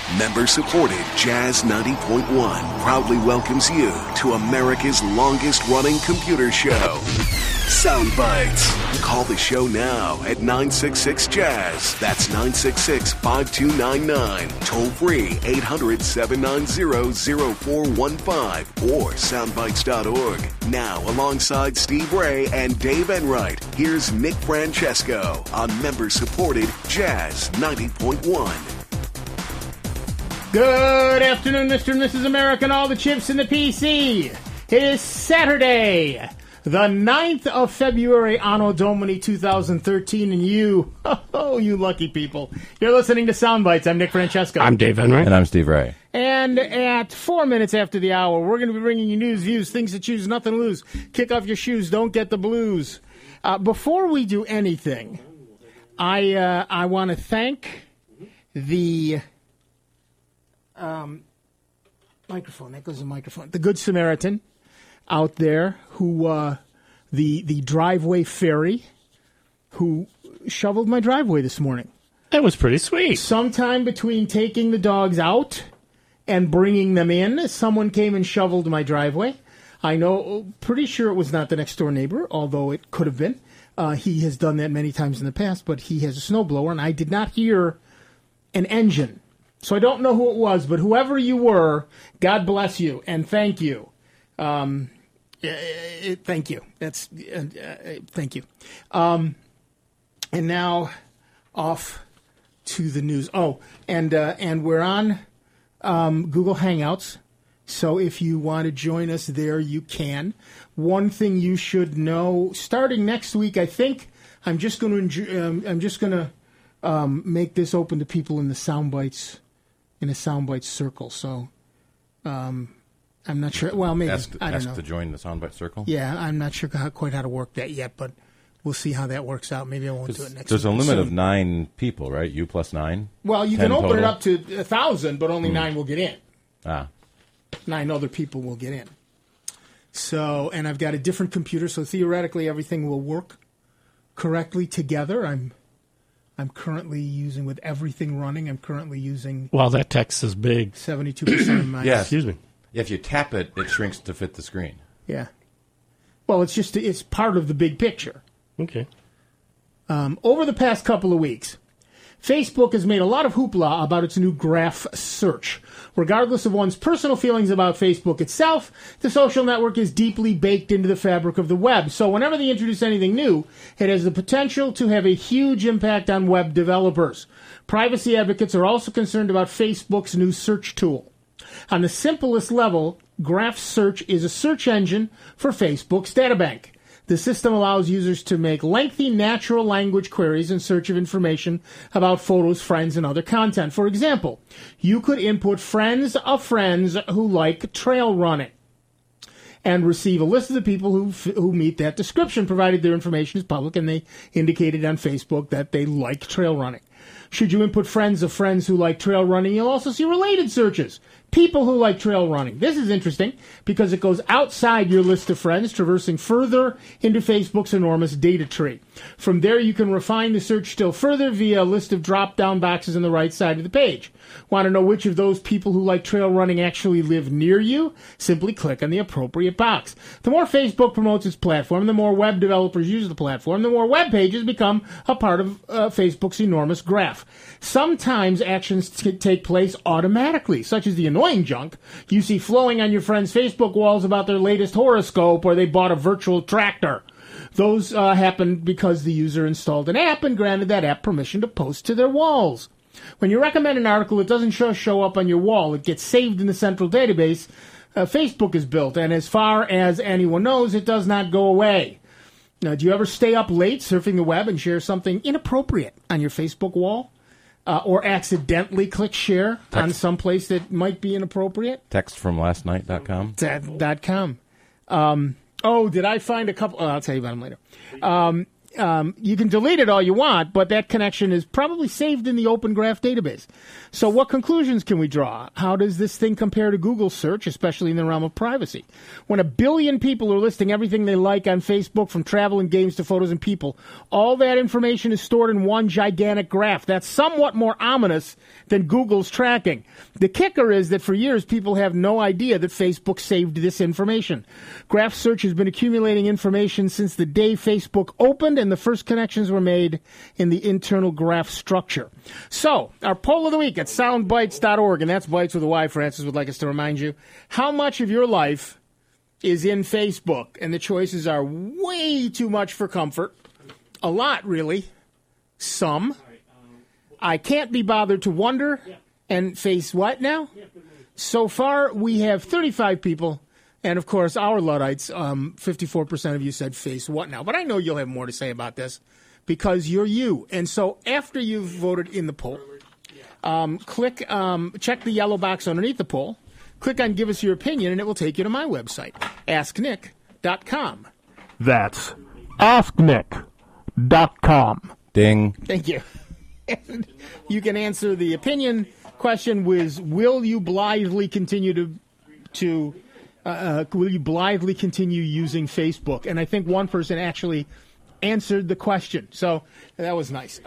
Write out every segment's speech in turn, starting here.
Member-supported Jazz 90.1 proudly welcomes you to America's longest-running computer show, Soundbites. Call the show now at 966-JAZZ. That's 966-5299. Toll-free 800-790-0415 or soundbites.org. Now, alongside Steve Ray and Dave Enright, here's Nick Francesco on member-supported Jazz 90.1. Good afternoon, Mr. and Mrs. America, and all the chips in the PC. It is Saturday, the 9th of February, Anno Domini 2013, and you lucky people, you're listening to Soundbites. I'm Nick Francesco. I'm Dave Enright. And I'm Steve Ray. And at 4 minutes after the hour, we're going to be bringing you news, views, things to choose, nothing to lose. Kick off your shoes, don't get the blues. Before we do anything, I want to thank the... microphone. That goes the microphone. The Good Samaritan out there who, the driveway fairy who shoveled my driveway this morning. That was pretty sweet. Sometime between taking the dogs out and bringing them in, someone came and shoveled my driveway. I know, pretty sure it was not the next door neighbor, although it could have been. He has done that many times in the past, but he has a snowblower, and I did not hear an engine. So I don't know who it was, but whoever you were, God bless you and thank you. Thank you. Thank you. And now off to the news. Oh, and we're on Google Hangouts. So if you want to join us there, you can. One thing you should know: starting next week, I think I'm just going to make this open to people in the Soundbites. In a Soundbite circle, so I'm not sure. Well, maybe I don't know. Ask to join the Soundbite circle. Yeah, I'm not sure quite how to work that yet, but we'll see how that works out. Maybe I won't do it next. There's week. a limit of 9 people, right? You plus 9. Well, you can open total? it up to 1,000, but only 9 will get in. 9 other people will get in. So, and I've got a different computer, so theoretically everything will work correctly together. I'm currently using, with everything running, Wow, that text is big. 72% of my... Yes. Excuse me. If you tap it, it shrinks to fit the screen. Yeah. Well, it's part of the big picture. Okay. Over the past couple of weeks, Facebook has made a lot of hoopla about its new graph search. Regardless of one's personal feelings about Facebook itself, the social network is deeply baked into the fabric of the web. So whenever they introduce anything new, it has the potential to have a huge impact on web developers. Privacy advocates are also concerned about Facebook's new search tool. On the simplest level, Graph Search is a search engine for Facebook's databank. The system allows users to make lengthy natural language queries in search of information about photos, friends, and other content. For example, you could input friends of friends who like trail running and receive a list of the people who meet that description, provided their information is public and they indicated on Facebook that they like trail running. Should you input friends of friends who like trail running, you'll also see related searches. People who like trail running. This is interesting because it goes outside your list of friends, traversing further into Facebook's enormous data tree. From there, you can refine the search still further via a list of drop-down boxes on the right side of the page. Want to know which of those people who like trail running actually live near you? Simply click on the appropriate box. The more Facebook promotes its platform, the more web developers use the platform, the more web pages become a part of Facebook's enormous graph. Sometimes actions take place automatically, such as the annoying junk you see flowing on your friends' Facebook walls about their latest horoscope or they bought a virtual tractor. Those happen because the user installed an app and granted that app permission to post to their walls. When you recommend an article, it doesn't show up on your wall. It gets saved in the central database Facebook is built, and as far as anyone knows, it does not go away. Now, do you ever stay up late surfing the web and share something inappropriate on your Facebook wall? Or accidentally click share on some place that might be inappropriate? Text from lastnight.com. .com. Did I find a couple? I'll tell you about them later. you can delete it all you want, but that connection is probably saved in the Open Graph database. So what conclusions can we draw? How does this thing compare to Google search, especially in the realm of privacy? When 1 billion people are listing everything they like on Facebook, from travel and games to photos and people, all that information is stored in one gigantic graph. That's somewhat more ominous than Google's tracking. The kicker is that for years, people have no idea that Facebook saved this information. Graph search has been accumulating information since the day Facebook opened and the first connections were made in the internal graph structure. So, our poll of the week at soundbites.org, and that's Bites with a Y, Francis would like us to remind you. How much of your life is in Facebook? And the choices are way too much for comfort. A lot, really. Some. I can't be bothered to wonder. And face what now? So far, we have 35 people. And, of course, our Luddites, 54% of you said face what now. But I know you'll have more to say about this because you're you. And so after you've voted in the poll, check the yellow box underneath the poll, click on Give Us Your Opinion, and it will take you to my website, AskNick.com. That's AskNick.com. Ding. Thank you. And you can answer the opinion question with, will you blithely continue will you blithely continue using Facebook? And I think one person actually answered the question. So that was nice.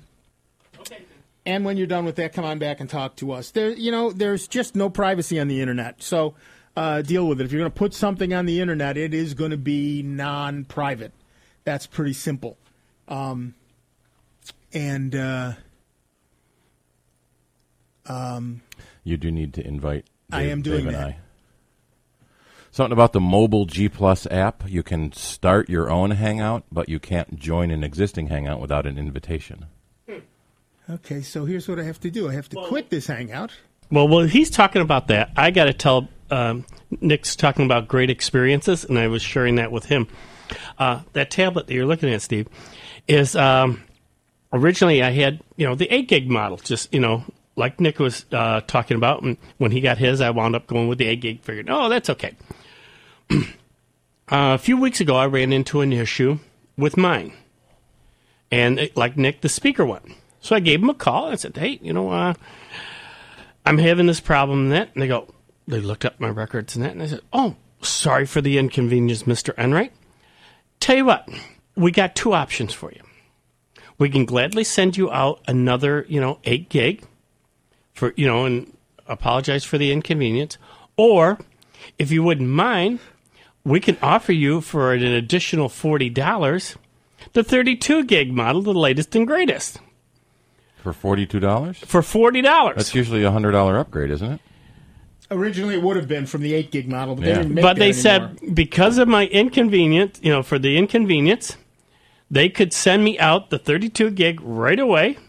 And when you're done with that, come on back and talk to us. There's just no privacy on the Internet. So deal with it. If you're going to put something on the Internet, it is going to be non-private. That's pretty simple. You do need to invite Dave, I am doing Dave and that. I. Something about the mobile G Plus app. You can start your own Hangout, but you can't join an existing Hangout without an invitation. Okay, so here's what I have to do. I have to quit this Hangout. Well, he's talking about that. I got to tell Nick's talking about great experiences, and I was sharing that with him. That tablet that you're looking at, Steve, is originally I had, the 8 gig model, just, like Nick was talking about. And when he got his, I wound up going with the 8 gig, figured, that's okay. A few weeks ago, I ran into an issue with mine. And like Nick, the speaker went. So I gave him a call and I said, hey, I'm having this problem and that. And they looked up my records and that. And I said, sorry for the inconvenience, Mr. Enright. Tell you what, we got 2 options for you. We can gladly send you out another, 8 gig for, and apologize for the inconvenience. Or if you wouldn't mind, we can offer you for an additional $40 the 32 gig model, the latest and greatest. For $42? For $40. That's usually a $100 upgrade, isn't it? Originally, it would have been from the 8 gig model, but Yeah. they didn't make But that they anymore. said because of my inconvenience, for the inconvenience, they could send me out the 32 gig right away,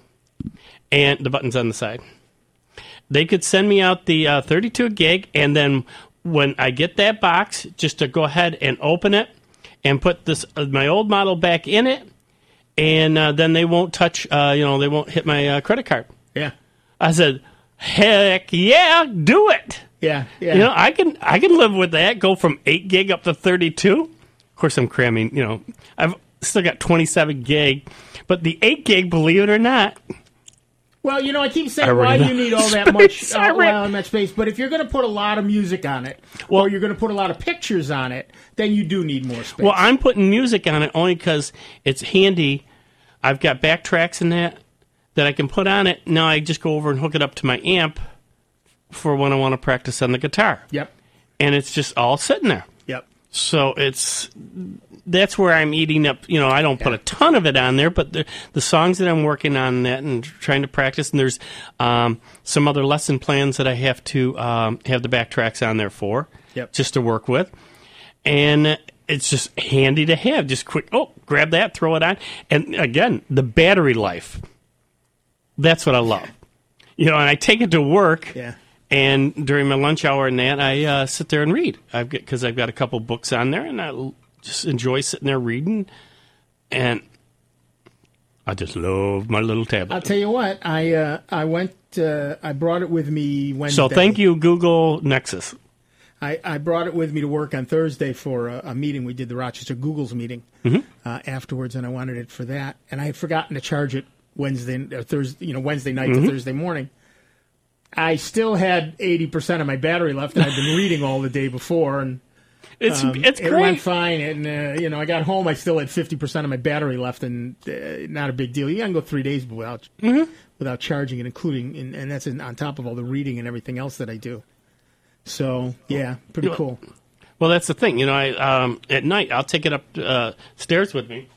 and the button's on the side. They could send me out the 32 gig, and then when I get that box, just to go ahead and open it and put this my old model back in it, and then they won't touch, they won't hit my credit card. Yeah. I said, heck yeah, do it. Yeah. Yeah. I can live with that. Go from 8 gig up to 32. Of course, I'm cramming. I've still got 27 gig, but the 8 gig, believe it or not. Well, I keep saying I why ran you need all that space. much space, but if you're going to put a lot of music on it, or you're going to put a lot of pictures on it, then you do need more space. Well, I'm putting music on it only because it's handy. I've got backtracks in that I can put on it. Now I just go over and hook it up to my amp for when I want to practice on the guitar. Yep. And it's just all sitting there. Yep. So that's where I'm eating up. I don't put a ton of it on there, but the songs that I'm working on that and trying to practice, and there's some other lesson plans that I have to have the backtracks on there for, just to work with. And it's just handy to have. Just quick, grab that, throw it on. And again, the battery life. That's what I love. And I take it to work. Yeah. And during my lunch hour and that, I sit there and read. Because I've got a couple books on there, and I just enjoy sitting there reading. And I just love my little tablet. I'll tell you what, I brought it with me Wednesday. So thank you, Google Nexus. I brought it with me to work on Thursday for a meeting. We did the Rochester Google's meeting afterwards, and I wanted it for that. And I had forgotten to charge it Wednesday night to Thursday morning. I still had 80% of my battery left, and I'd been reading all the day before, and it's great. It went fine, and I got home. I still had 50% of my battery left, and not a big deal. You can go 3 days without charging it, including, and that's on top of all the reading and everything else that I do. So yeah, pretty cool. Well, that's the thing. I at night I'll take it up stairs with me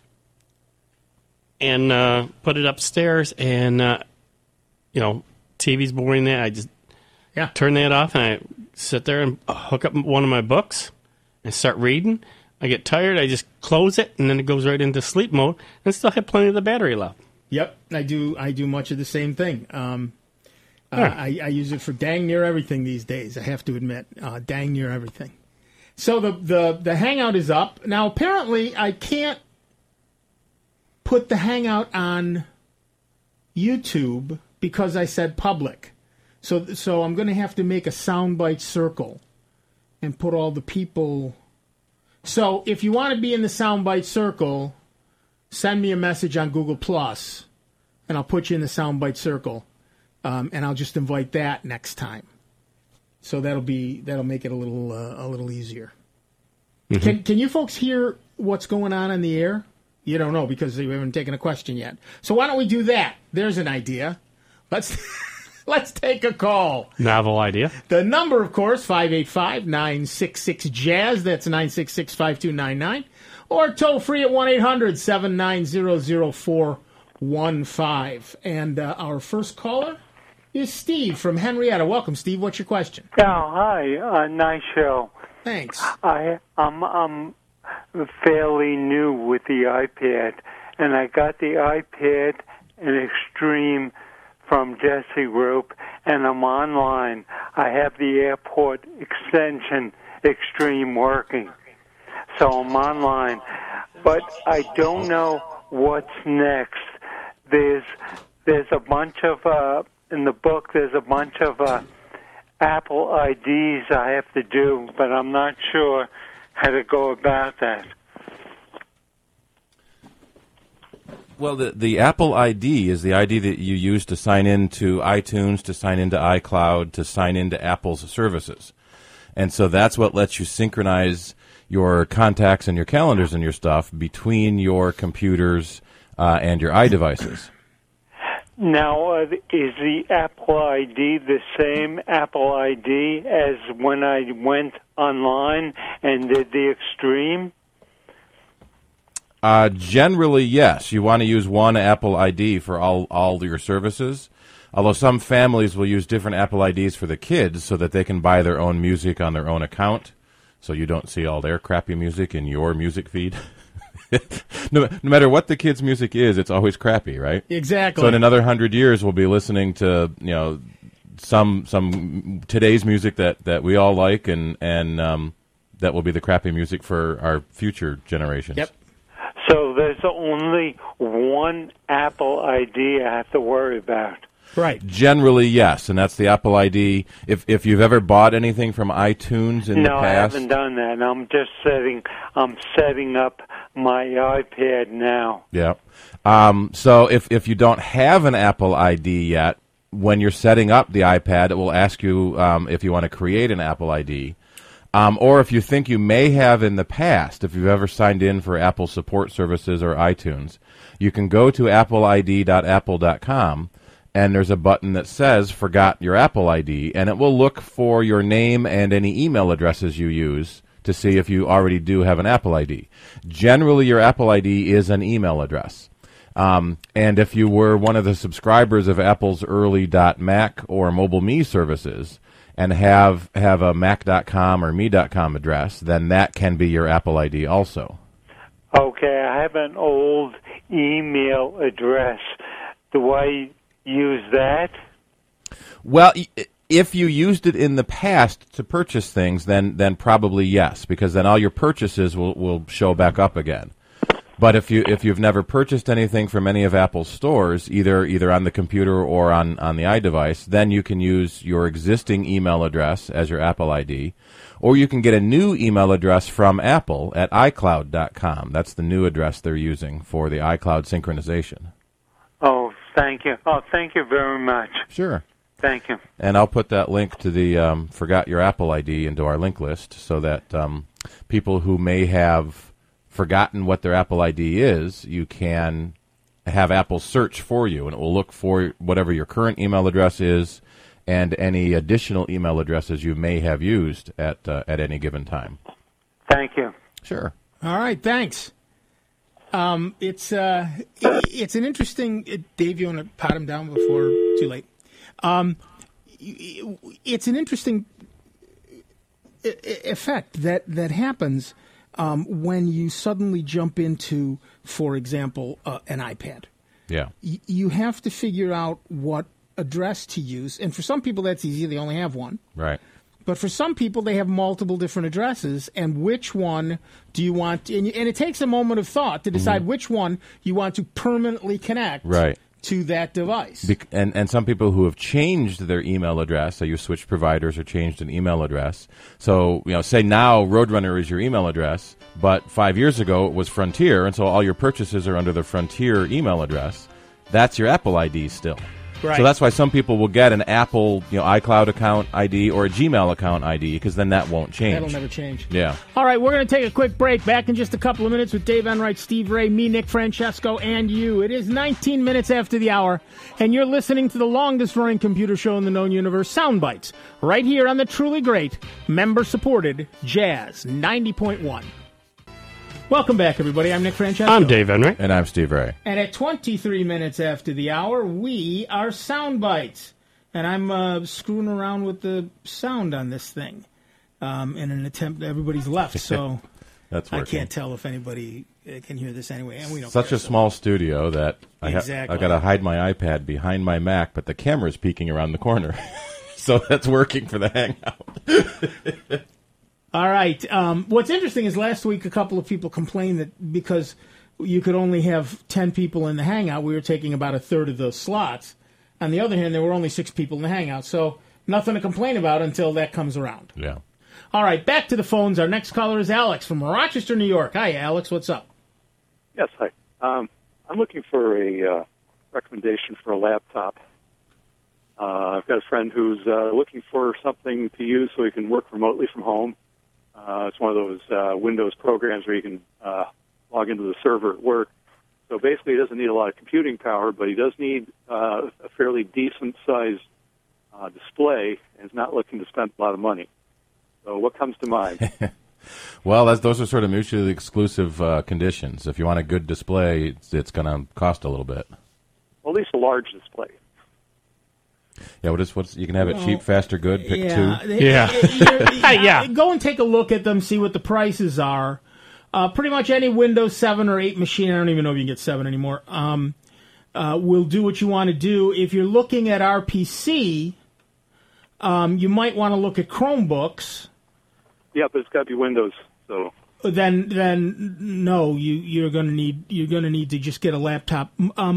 and put it upstairs, and TV's boring. There, I just turn that off, and I sit there and hook up one of my books and start reading. I get tired, I just close it, and then it goes right into sleep mode, and still have plenty of the battery left. Yep, I do much of the same thing. I use it for dang near everything these days, I have to admit. Dang near everything. So the Hangout is up. Now, apparently, I can't put the Hangout on YouTube because I said public. So I'm going to have to make a soundbite circle and put all the people. So if you want to be in the soundbite circle, send me a message on Google+, and I'll put you in the soundbite circle. And I'll just invite that next time, so that'll make it a little easier. Mm-hmm. Can you folks hear what's going on the air? You don't know because we haven't taken a question yet. So why don't we do that? There's an idea. Let's take a call. Novel idea. The number, of course, 585-966-JAZZ. That's 966-5299, or toll free at 1-800-790-0415. And our first caller is Steve from Henrietta. Welcome, Steve. What's your question? Oh, hi. Nice show. Thanks. I'm fairly new with the iPad, and I got the iPad and Extreme from Jesse Group, and I'm online. I have the airport extension Extreme working, so I'm online. But I don't know what's next. There's a bunch of in the book. There's a bunch of Apple IDs I have to do, but I'm not sure how to go about that. Well, the Apple ID is the ID that you use to sign into iTunes, to sign into iCloud, to sign into Apple's services. And so that's what lets you synchronize your contacts and your calendars and your stuff between your computers and your iDevices. Now, is the Apple ID the same Apple ID as when I went online and did the Extreme? Generally, yes. You want to use one Apple ID for all your services. Although some families will use different Apple IDs for the kids so that they can buy their own music on their own account, so you don't see all their crappy music in your music feed. No matter what the kids' music is, it's always crappy, right? Exactly. So in another 100 years, we'll be listening to some today's music that we all like, and that will be the crappy music for our future generations. Yep. So there's only one Apple ID I have to worry about. Right. Generally, yes, and that's the Apple ID. If you've ever bought anything from iTunes in the past, no, I haven't done that. I'm just setting up my iPad now. Yeah. So if you don't have an Apple ID yet, when you're setting up the iPad, it will ask you if you want to create an Apple ID, or if you think you may have in the past, if you've ever signed in for Apple support services or iTunes, you can go to appleid.apple.com. And there's a button that says Forgot Your Apple ID, and it will look for your name and any email addresses you use to see if you already do have an Apple ID. Generally, your Apple ID is an email address. And if you were one of the subscribers of Apple's early .Mac or MobileMe services and have a Mac.com or Me.com address, then that can be your Apple ID also. Okay, I have an old email address. Do I use that? Well, if you used it in the past to purchase things, then probably yes, because then all your purchases will show back up again. But if you've never purchased anything from any of Apple's stores, either on the computer or on the iDevice, then you can use your existing email address as your Apple ID, or you can get a new email address from Apple at iCloud.com. That's the new address they're using for the iCloud synchronization. Oh, thank you. Oh, thank you very much. Sure. Thank you. And I'll put that link to the Forgot Your Apple ID into our link list so that people who may have forgotten what their Apple ID is, you can have Apple search for you, and it will look for whatever your current email address is and any additional email addresses you may have used at any given time. Thank you. Sure. All right, thanks. It's an interesting. Dave, you want to pat him down before too late? It's an interesting effect that happens when you suddenly jump into, for example, an iPad. Yeah. You have to figure out what address to use, and for some people that's easy. They only have one. Right. But for some people, they have multiple different addresses, and which one do you want? And it takes a moment of thought to decide which one you want to permanently connect to that device. And some people who have changed their email address, so you switched providers or changed an email address. So, say now Roadrunner is your email address, but 5 years ago it was Frontier, and so all your purchases are under the Frontier email address. That's your Apple ID still. Right. So that's why some people will get an Apple, iCloud account ID or a Gmail account ID, because then that won't change. That'll never change. Yeah. All right, we're going to take a quick break. Back in just a couple of minutes with Dave Enright, Steve Ray, me, Nick Francesco, and you. It is 19 minutes after the hour, and you're listening to the longest-running computer show in the known universe, Soundbites, right here on the truly great, member-supported Jazz 90.1. Welcome back, everybody. I'm Nick Francesco. I'm Dave Enright. And I'm Steve Ray. And at 23 minutes after the hour, we are Soundbites. And I'm screwing around with the sound on this thing in an attempt. Everybody's left, so That's working. I can't tell if anybody can hear this anyway. And we don't Such care, a small studio that I got to hide my iPad behind my Mac, but the camera's peeking around the corner. So that's working for the Hangout. All right. What's interesting is last week a couple of people complained that because you could only have 10 people in the Hangout, we were taking about a third of those slots. On the other hand, there were only 6 people in the Hangout, so nothing to complain about until that comes around. Yeah. All right, back to the phones. Our next caller is Alex from Rochester, New York. Hi, Alex. What's up? Yes, hi. I'm looking for a recommendation for a laptop. I've got a friend who's looking for something to use so he can work remotely from home. It's one of those Windows programs where you can log into the server at work. So basically, he doesn't need a lot of computing power, but he does need a fairly decent-sized display, and is not looking to spend a lot of money. So what comes to mind? Well, those are sort of mutually exclusive conditions. If you want a good display, it's going to cost a little bit. Well, at least a large display. Yeah, what's you can have it cheap, faster, good. Pick two. Yeah. Go and take a look at them, see what the prices are. Pretty much any Windows 7 or 8 machine, I don't even know if you can get 7 anymore, will do what you want to do. If you're looking at RPC, you might want to look at Chromebooks. Yeah, but it's got to be Windows. So then no, you're going to need to just get a laptop.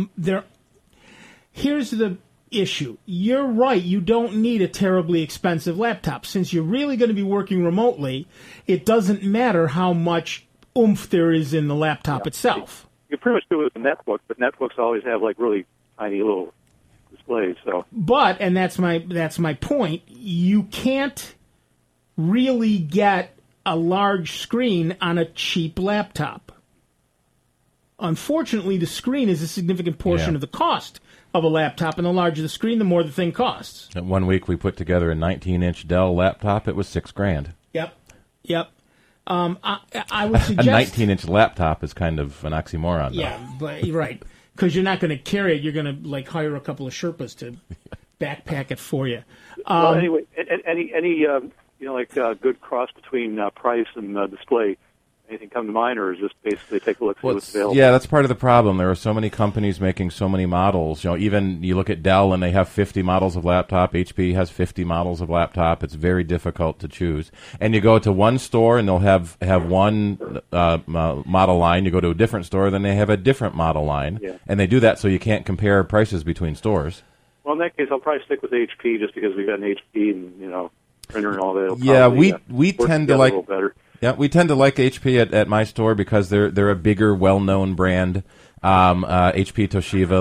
Here's the issue. You're right. You don't need a terribly expensive laptop. Since you're really going to be working remotely, it doesn't matter how much oomph there is in the laptop itself. You pretty much do it with a netbook, but netbooks always have like really tiny little displays. So, but and that's my point. You can't really get a large screen on a cheap laptop. Unfortunately, the screen is a significant portion of the cost of a laptop, and the larger the screen, the more the thing costs. And 1 week we put together a 19-inch Dell laptop. It was $6,000. Yep. I would suggest a 19-inch laptop is kind of an oxymoron. Though. Yeah, but you're right, because you're not going to carry it. You're going to hire a couple of Sherpas to backpack it for you. Well, anyway, any good cross between price and display. anything come to mind, or is just basically take a look, see what's available? Yeah, that's part of the problem. There are so many companies making so many models. You know, even you look at Dell and they have 50 models of laptop. HP has 50 models of laptop. It's very difficult to choose. And you go to one store and they'll have one model line. You go to a different store, then they have a different model line. Yeah. And they do that so you can't compare prices between stores. Well, in that case, I'll probably stick with HP just because we got an HP and printer and all that. It'll Yeah, probably, we work tend to together like. a little better. Yeah, we tend to like HP at my store because they're a bigger, well-known brand. HP, Toshiba,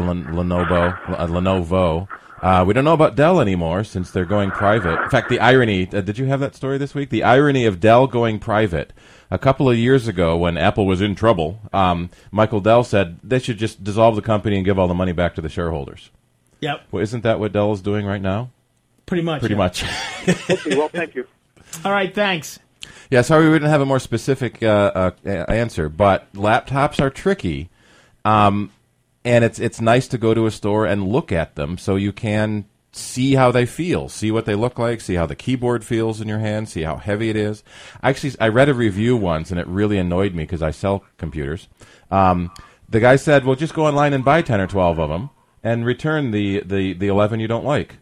Lenovo. We don't know about Dell anymore since they're going private. In fact, the irony, did you have that story this week? The irony of Dell going private. A couple of years ago when Apple was in trouble, Michael Dell said they should just dissolve the company and give all the money back to the shareholders. Yep. Well, isn't that what Dell is doing right now? Pretty much. Pretty much. Okay, well, thank you. All right, thanks. Yeah, sorry we didn't have a more specific answer, but laptops are tricky, and it's nice to go to a store and look at them so you can see how they feel, see what they look like, see how the keyboard feels in your hand, see how heavy it is. Actually, I read a review once, and it really annoyed me because I sell computers. The guy said, well, just go online and buy 10 or 12 of them and return the 11 you don't like.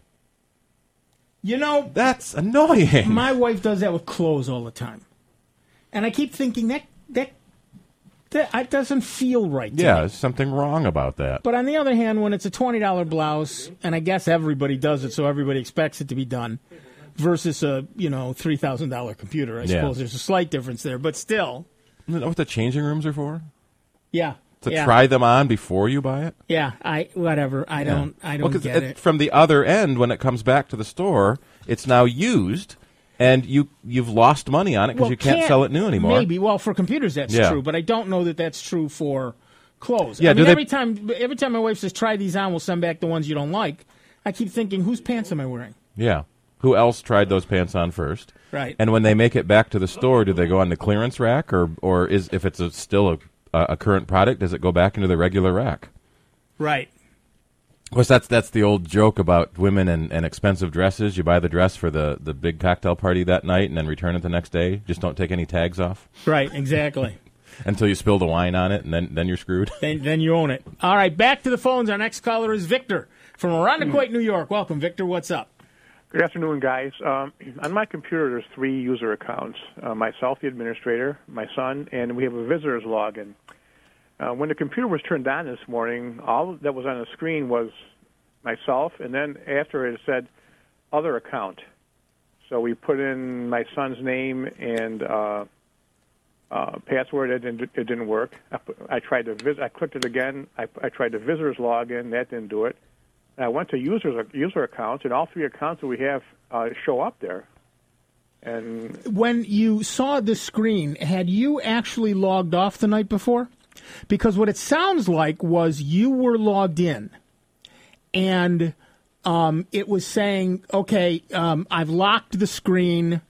You know, That's annoying. my wife does that with clothes all the time. And I keep thinking that doesn't feel right to Yeah, me. there's something wrong about that. But on the other hand, when it's a $20 blouse, and I guess everybody does it, so everybody expects it to be done, versus a $3,000 computer, I suppose there's a slight difference there. But still, Isn't that what the changing rooms are for? yeah. To yeah. try them on before you buy it? Yeah, I don't Well, 'cause get it. from the other end, when it comes back to the store, it's now used, and you've lost money on it because you can't sell it new anymore. Maybe. Well, for computers that's true, but I don't know that that's true for clothes. Yeah, I mean, do every time my wife says try these on, we'll send back the ones you don't like. I keep thinking, whose pants am I wearing? Yeah. Who else tried those pants on first? Right. And when they make it back to the store, do they go on the clearance rack, or if it's still a current product, does it go back into the regular rack? Right. Of course, that's the old joke about women and expensive dresses. You buy the dress for the big cocktail party that night and then return it the next day. Just don't take any tags off. Right, exactly. Until you spill the wine on it, and then you're screwed. then you own it. All right, back to the phones. Our next caller is Victor from Irondequoit, New York. Welcome, Victor. What's up? Good afternoon, guys. On my computer, there's 3 user accounts. Myself, the administrator, my son, and we have a visitor's login. When the computer was turned on this morning, all that was on the screen was myself, and then after it said other account. So we put in my son's name and password. It didn't work. I tried to I clicked it again. I tried the visitor's login. That didn't do it. I went to user accounts, and all 3 accounts that we have show up there. And when you saw the screen, had you actually logged off the night before? Because what it sounds like was you were logged in, and it was saying, okay, I've locked the screen.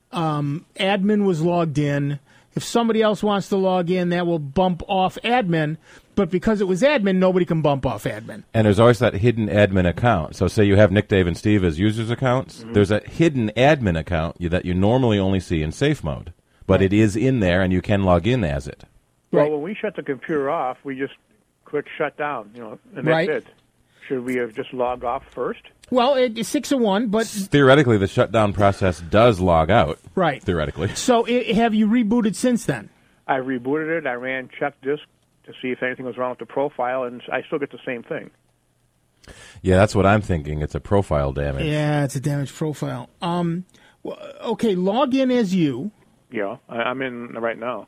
Admin was logged in. If somebody else wants to log in, that will bump off admin. But because it was admin, nobody can bump off admin. And there's always that hidden admin account. So say you have Nick, Dave, and Steve as users' accounts. Mm-hmm. There's a hidden admin account that you normally only see in safe mode. But it is in there, and you can log in as it. Well, when we shut the computer off, we just click shut down, and that's it. Should we have just logged off first? Well, it's 6 of 1, but theoretically, the shutdown process does log out. Right. Theoretically. So have you rebooted since then? I rebooted it. I ran check disk to see if anything was wrong with the profile, and I still get the same thing. Yeah, that's what I'm thinking. It's a profile damage. Yeah, it's a damaged profile. Okay, log in as you. Yeah, I'm in right now.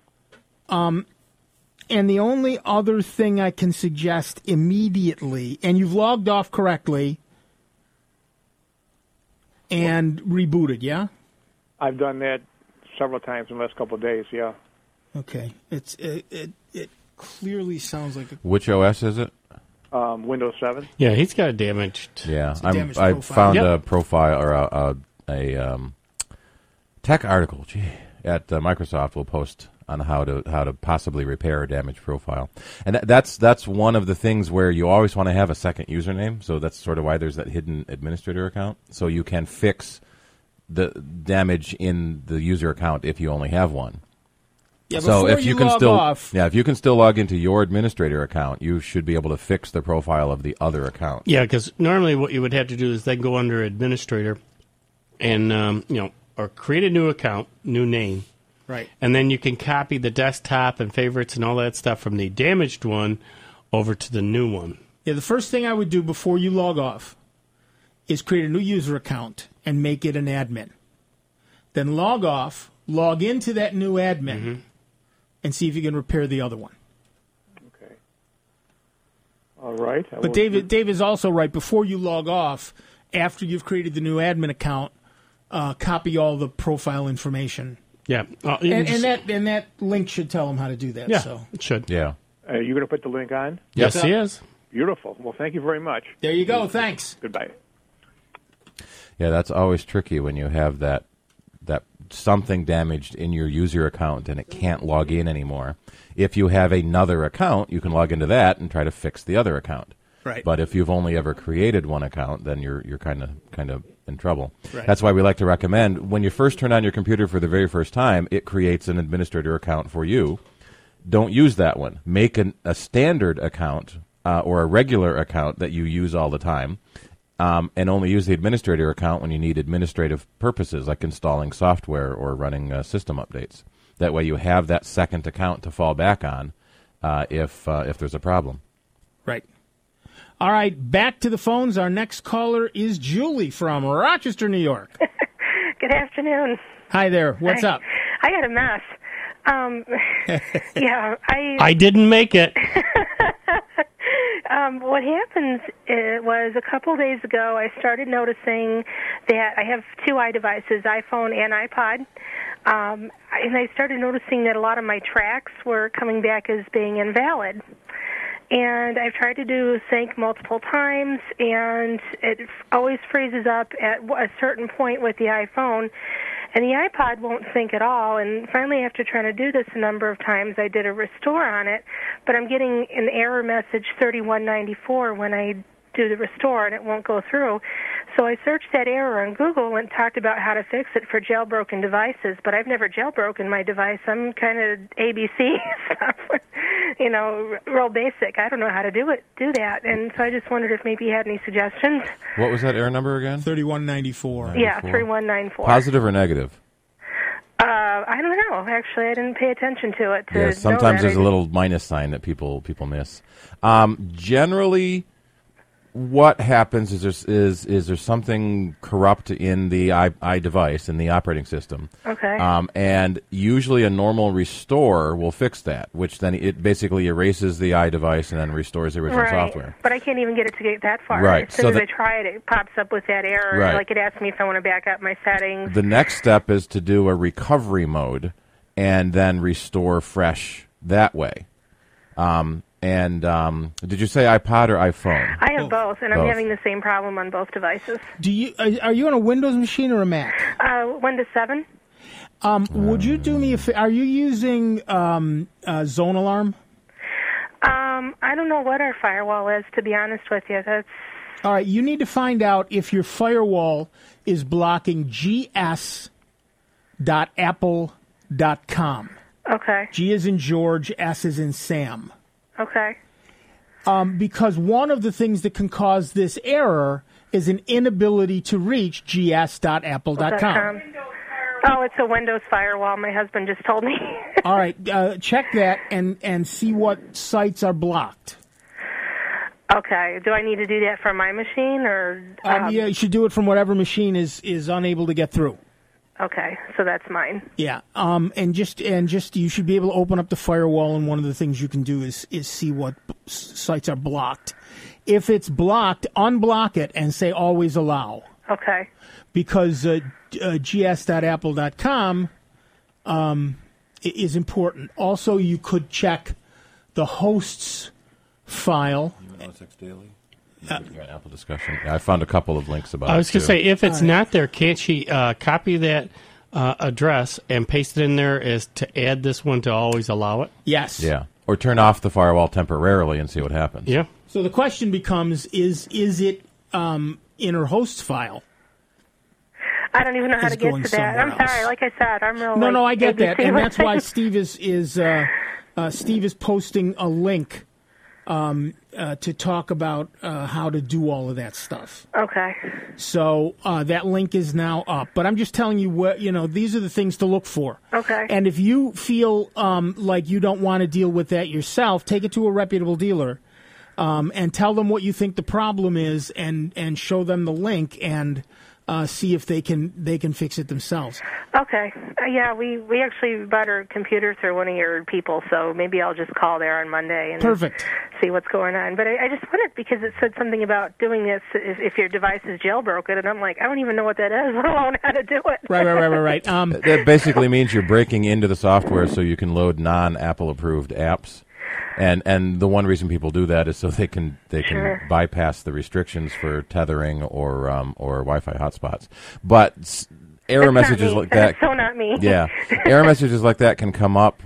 And the only other thing I can suggest immediately, and you've logged off correctly and rebooted, yeah? I've done that several times in the last couple of days, yeah. Okay. It clearly sounds like... Which OS is it? Windows 7. Yeah, he's got a damaged... Yeah, damaged I profile. found a profile or a tech article, at Microsoft. Will post on how to possibly repair a damaged profile. And that's one of the things where you always want to have a second username, so that's sort of why there's that hidden administrator account, so you can fix the damage in the user account if you only have one. Yeah, So before if you you can log still, off, if you can still log into your administrator account, you should be able to fix the profile of the other account. Yeah, because normally what you would have to do is then go under administrator and, or create a new account, new name. right. And then you can copy the desktop and favorites and all that stuff from the damaged one over to the new one. Yeah, the first thing I would do before you log off is create a new user account and make it an admin. Then log off, log into that new admin, and see if you can repair the other one. Okay. All right. But Dave is also right. Before you log off, after you've created the new admin account, copy all the profile information. Yeah. And that link should tell them how to do that. Yeah, So it should. Yeah. Are you going to put the link on? Yes, he is. Beautiful. Well, thank you very much. there you go. Thanks. Goodbye. Yeah, that's always tricky when you have that something damaged in your user account and it can't log in anymore. If you have another account, you can log into that and try to fix the other account. Right. But if you've only ever created one account, then you're kind of in trouble. Right. That's why we like to recommend when you first turn on your computer for the very first time, it creates an administrator account for you. Don't use that one. Make a standard account or a regular account that you use all the time. And only use the administrator account when you need administrative purposes, like installing software or running system updates. That way you have that second account to fall back on if there's a problem. Right. All right, back to the phones. Our next caller is Julie from Rochester, New York. Good afternoon. Hi there. What's up? I got a mess. Yeah, I didn't make it. What happened was a couple days ago I started noticing that I have two iDevices, iPhone and iPod, and I started noticing that a lot of my tracks were coming back as being invalid. And I've tried to do sync multiple times, and it always freezes up at a certain point with the iPhone, and the iPod won't sync at all. And finally, after trying to do this a number of times, I did a restore on it, but I'm getting an error message 3194 when I do the restore, and it won't go through. So I searched that error on Google and talked about how to fix it for jailbroken devices, but I've never jailbroken my device. I'm kind of ABC stuff, real basic. I don't know how to do that, and so I just wondered if maybe you had any suggestions. What was that error number again? 3194. Yeah, 3194. Positive or negative? I don't know. Actually, I didn't pay attention to it. Yeah, sometimes there's a little minus sign that people miss. Generally, what happens is there something corrupt in the iDevice, in the operating system. Okay. And usually a normal restore will fix that, which then it basically erases the iDevice and then restores the original software. But I can't even get it to get that far. Right. As soon as I try it pops up with that error. Right. Like it asks me if I want to back up my settings. The next step is to do a recovery mode and then restore fresh that way. And did you say iPod or iPhone? I have both, and I'm Both. having the same problem on both devices. Are you on a Windows machine or a Mac? Windows 7. Would you do me a favor? Are you using Zone Alarm? I don't know what our firewall is, to be honest with you. That's All right, you need to find out if your firewall is blocking gs.apple.com. okay. G is in George, S is in Sam. Okay. Because one of the things that can cause this error is an inability to reach gs.apple.com. Oh, it's a Windows firewall. My husband just told me. All right, check that and see what sites are blocked. Okay. Do I need to do that from my machine or? Yeah, you should do it from whatever machine is unable to get through. Okay, so that's mine. Yeah, and just you should be able to open up the firewall, and one of the things you can do is see what sites are blocked. If it's blocked, unblock it and say always allow. Okay. Because gs.apple.com is important. Also, you could check the host's file. Daily? Apple discussion. Yeah, I found a couple of links about it. I was going to say, if it's not there, can't she copy that address and paste it in there as to add this one to always allow it? Yes. Yeah. Or turn off the firewall temporarily and see what happens. Yeah. So the question becomes, is it in her host's file? I don't even know how is to get going to that. I'm somewhere sorry. else. Like I said, I'm real. No, like, no, I get that, ABC and that's why website. Steve is posting a link to talk about how to do all of that stuff. Okay. So that link is now up. But I'm just telling you what these are the things to look for. Okay. And if you feel like you don't want to deal with that yourself, take it to a reputable dealer and tell them what you think the problem is, and show them the link and see if they can fix it themselves. Okay. Yeah, we actually bought our computer through one of your people, so maybe I'll just call there on Monday and Perfect. see what's going on. But I just wondered, because it said something about doing this if your device is jailbroken, and I'm like, I don't even know what that is, let alone how to do it. Right. That basically means you're breaking into the software so you can load non-Apple approved apps. And the one reason people do that is so they can Sure. bypass the restrictions for tethering or Wi-Fi hotspots. But error That's not messages me. like that, That's so not me. yeah, error messages like that can come up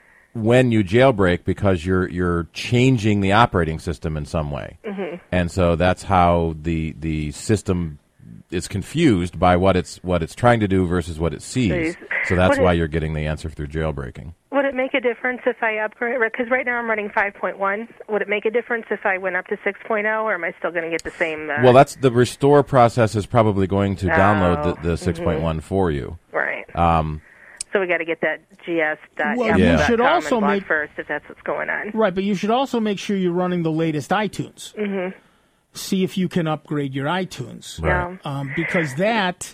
when you jailbreak because you're changing the operating system in some way, and so that's how the system is confused by what it's trying to do versus what it sees. So that's why you're getting the answer through jailbreaking. Would it make a difference if I upgrade? Because right now I'm running 5.1. Would it make a difference if I went up to 6.0, or am I still going to get the same? Well, that's the restore process is probably going to download the 6.1 for you. Right. So we got to get that gs.apple.com Well, you should also and block make first if that's what's going on. Right, but you should also make sure you're running the latest iTunes. Mm-hmm. See if you can upgrade your iTunes. Right. Because that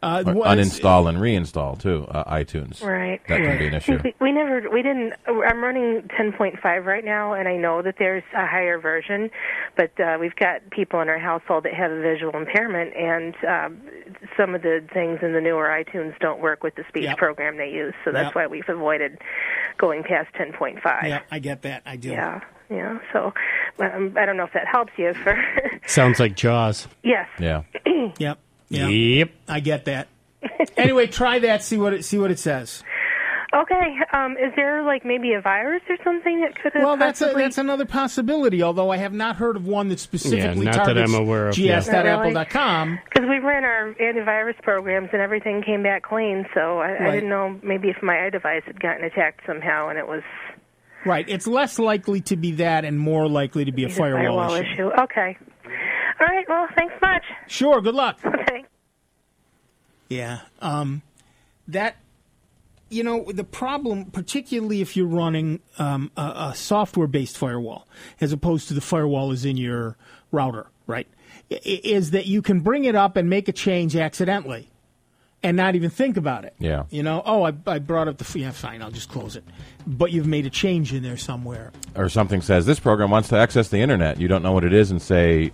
uninstall and reinstall too, iTunes. Right. That can be an issue. We didn't. I'm running 10.5 right now, and I know that there's a higher version, but we've got people in our household that have a visual impairment, and some of the things in the newer iTunes don't work with the speech program they use, so that's why we've avoided going past 10.5. Yeah, I get that. I do. Yeah. So I don't know if that helps you. Sounds like Jaws. Yes. Yeah. Yep. Yep. I get that. Anyway, try that. See what it says. Okay. Is there maybe a virus or something that could have? Well, possibly... that's another possibility. Although I have not heard of one that specifically not targets that I'm aware of. gs.apple.com. Because we ran our antivirus programs and everything came back clean, so I didn't know maybe if my iDevice had gotten attacked somehow and it was. Right. It's less likely to be that and more likely to be a firewall issue. Okay. All right. Well, thanks much. Sure. Good luck. Okay. Yeah. The problem, particularly if you're running a software-based firewall, as opposed to the firewall is in your router, right, is that you can bring it up and make a change accidentally and not even think about it. Yeah. I brought up fine, I'll just close it. But you've made a change in there somewhere. Or something says, this program wants to access the Internet. You don't know what it is and say,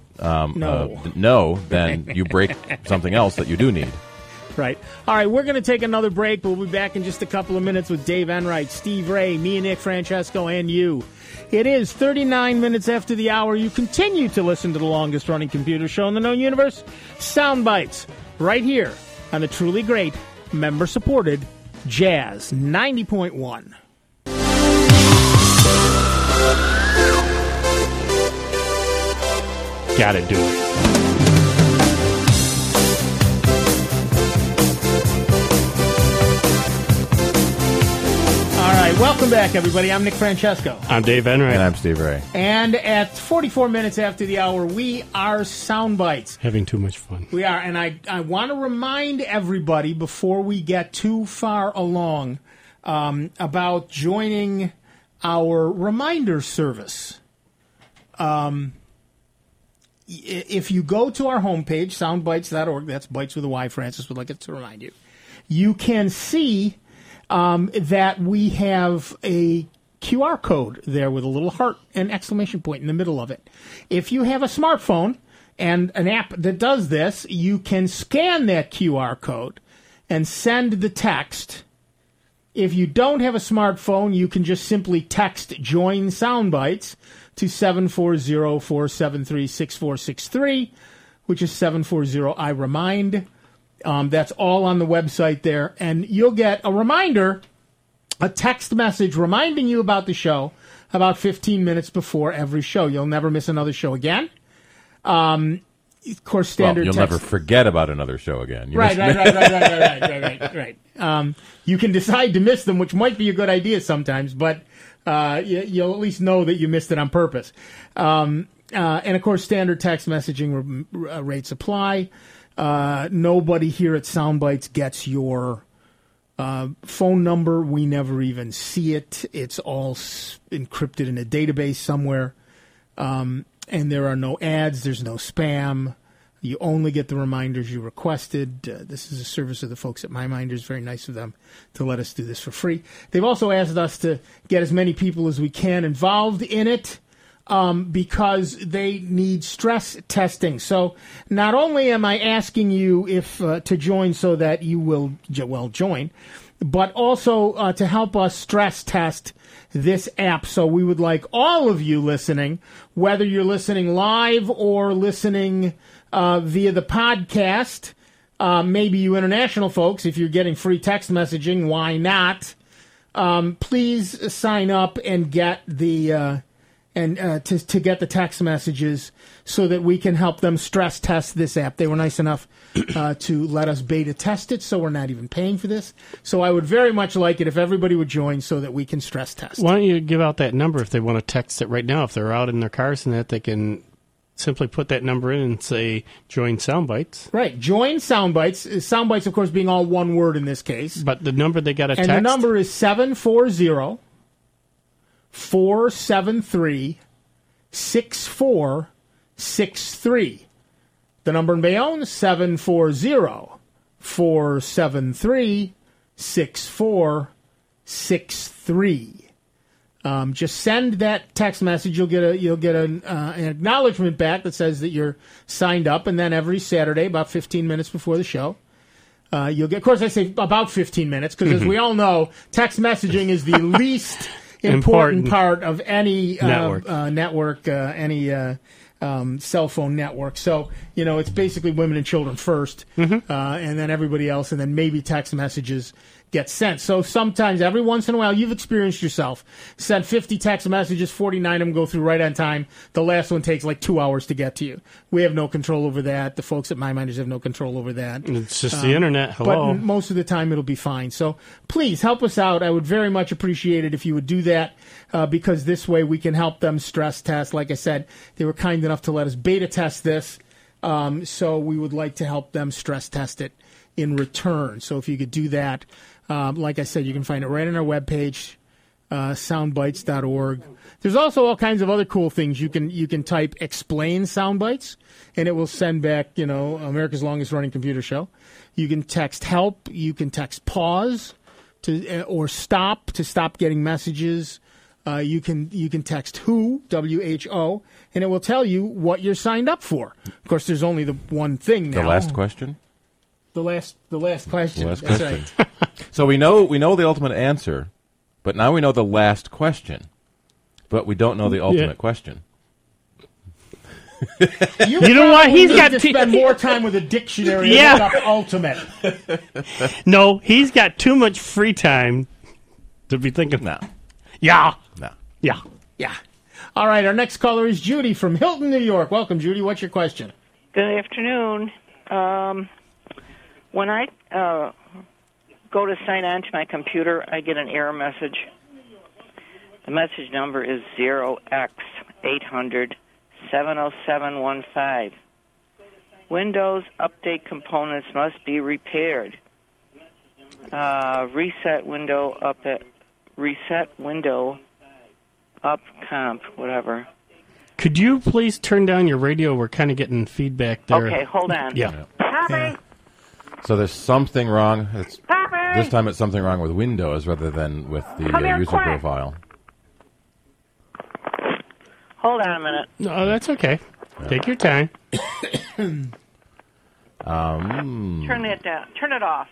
no, then you break something else that you do need. Right. All right, we're going to take another break. We'll be back in just a couple of minutes with Dave Enright, Steve Ray, me and Nick Francesco, and you. It is 39 minutes after the hour. You continue to listen to the longest-running computer show in the known universe, Sound Bites, right here on the truly great, member-supported Jazz 90.1. Gotta do it. All right, welcome back, everybody. I'm Nick Francesco. I'm Dave Enright. And I'm Steve Ray. And at 44 minutes after the hour, we are Soundbites. Having too much fun. We are, and I want to remind everybody before we get too far along about joining our reminder service. If you go to our homepage, soundbites.org, that's Bites with a Y, Francis would like it to remind you, you can see that we have a QR code there with a little heart and exclamation point in the middle of it. If you have a smartphone and an app that does this, you can scan that QR code and send the text. If you don't have a smartphone, you can just simply text Join Soundbites to 740-473-6463, which is 740-I-REMIND. That's all on the website there. And you'll get a reminder, a text message reminding you about the show about 15 minutes before every show. You'll never miss another show again. of course, standard you'll text. never forget about another show again. You Right. missed- You can decide to miss them, which might be a good idea sometimes, but you'll at least know that you missed it on purpose. And of course, standard text messaging rates apply. Nobody here at Soundbites gets your phone number. We never even see it. It's all encrypted in a database somewhere. And there are no ads. There's no spam. You only get the reminders you requested. This is a service of the folks at MyMinders. Very nice of them to let us do this for free. They've also asked us to get as many people as we can involved in it because they need stress testing. So not only am I asking you if to join so that you will join, but also to help us stress test this app. So we would like all of you listening, whether you're listening live or listening via the podcast, maybe you international folks, if you're getting free text messaging, why not? Please sign up and get the to get the text messages so that we can help them stress test this app. They were nice enough to let us beta test it, so we're not even paying for this. So I would very much like it if everybody would join so that we can stress test. Why don't you give out that number if they want to text it right now? If they're out in their cars and that, they can simply put that number in and say, join Soundbites. Right, join Soundbites. Soundbites, of course, being all one word in this case. But the number they got to text? And the number is 740-473-6463. The number in Bayonne, 740-473-6463. Just send that text message. You'll get an acknowledgement back that says that you're signed up, and then every Saturday, about 15 minutes before the show, you'll get. Of course, I say about 15 minutes because, as we all know, text messaging is the least important part of any network, any cell phone network. So it's basically women and children first, and then everybody else, and then maybe text messages get sent. So sometimes, every once in a while, you've experienced yourself. Send 50 text messages, 49 of them go through right on time. The last one takes like 2 hours to get to you. We have no control over that. The folks at MyMinders have no control over that. It's just the internet. Hello. But most of the time, it'll be fine. So please help us out. I would very much appreciate it if you would do that because this way we can help them stress test. Like I said, they were kind enough to let us beta test this. So we would like to help them stress test it in return. So if you could do that, like I said, you can find it right on our webpage, soundbites.org. There's also all kinds of other cool things. You can type "explain Soundbites," and it will send back, America's longest running computer show. You can text "help." You can text "pause" or "stop" to stop getting messages. You can text "who" WHO, and it will tell you what you're signed up for. Of course, there's only the one thing now. The last question. The last question. Last That's question. right. So we know the ultimate answer, but now we know the last question, but we don't know the ultimate question. You know what? He's got to spend more time with a dictionary and look up ultimate. No, he's got too much free time to be thinking. No. Yeah. No. Yeah. Yeah. All right. Our next caller is Judy from Hilton, New York. Welcome, Judy. What's your question? Good afternoon. When I go to sign on to my computer, I get an error message. The message number is 0x800-70715. Windows update components must be repaired. Reset window up comp, whatever. Could you please turn down your radio? We're kind of getting feedback there. Okay, hold on. Yeah. Poppy! So there's something wrong. Poppy! This time it's something wrong with Windows rather than with the user profile. Hold on a minute. No, that's okay. Yeah. Take your time. Turn that down. Turn it off.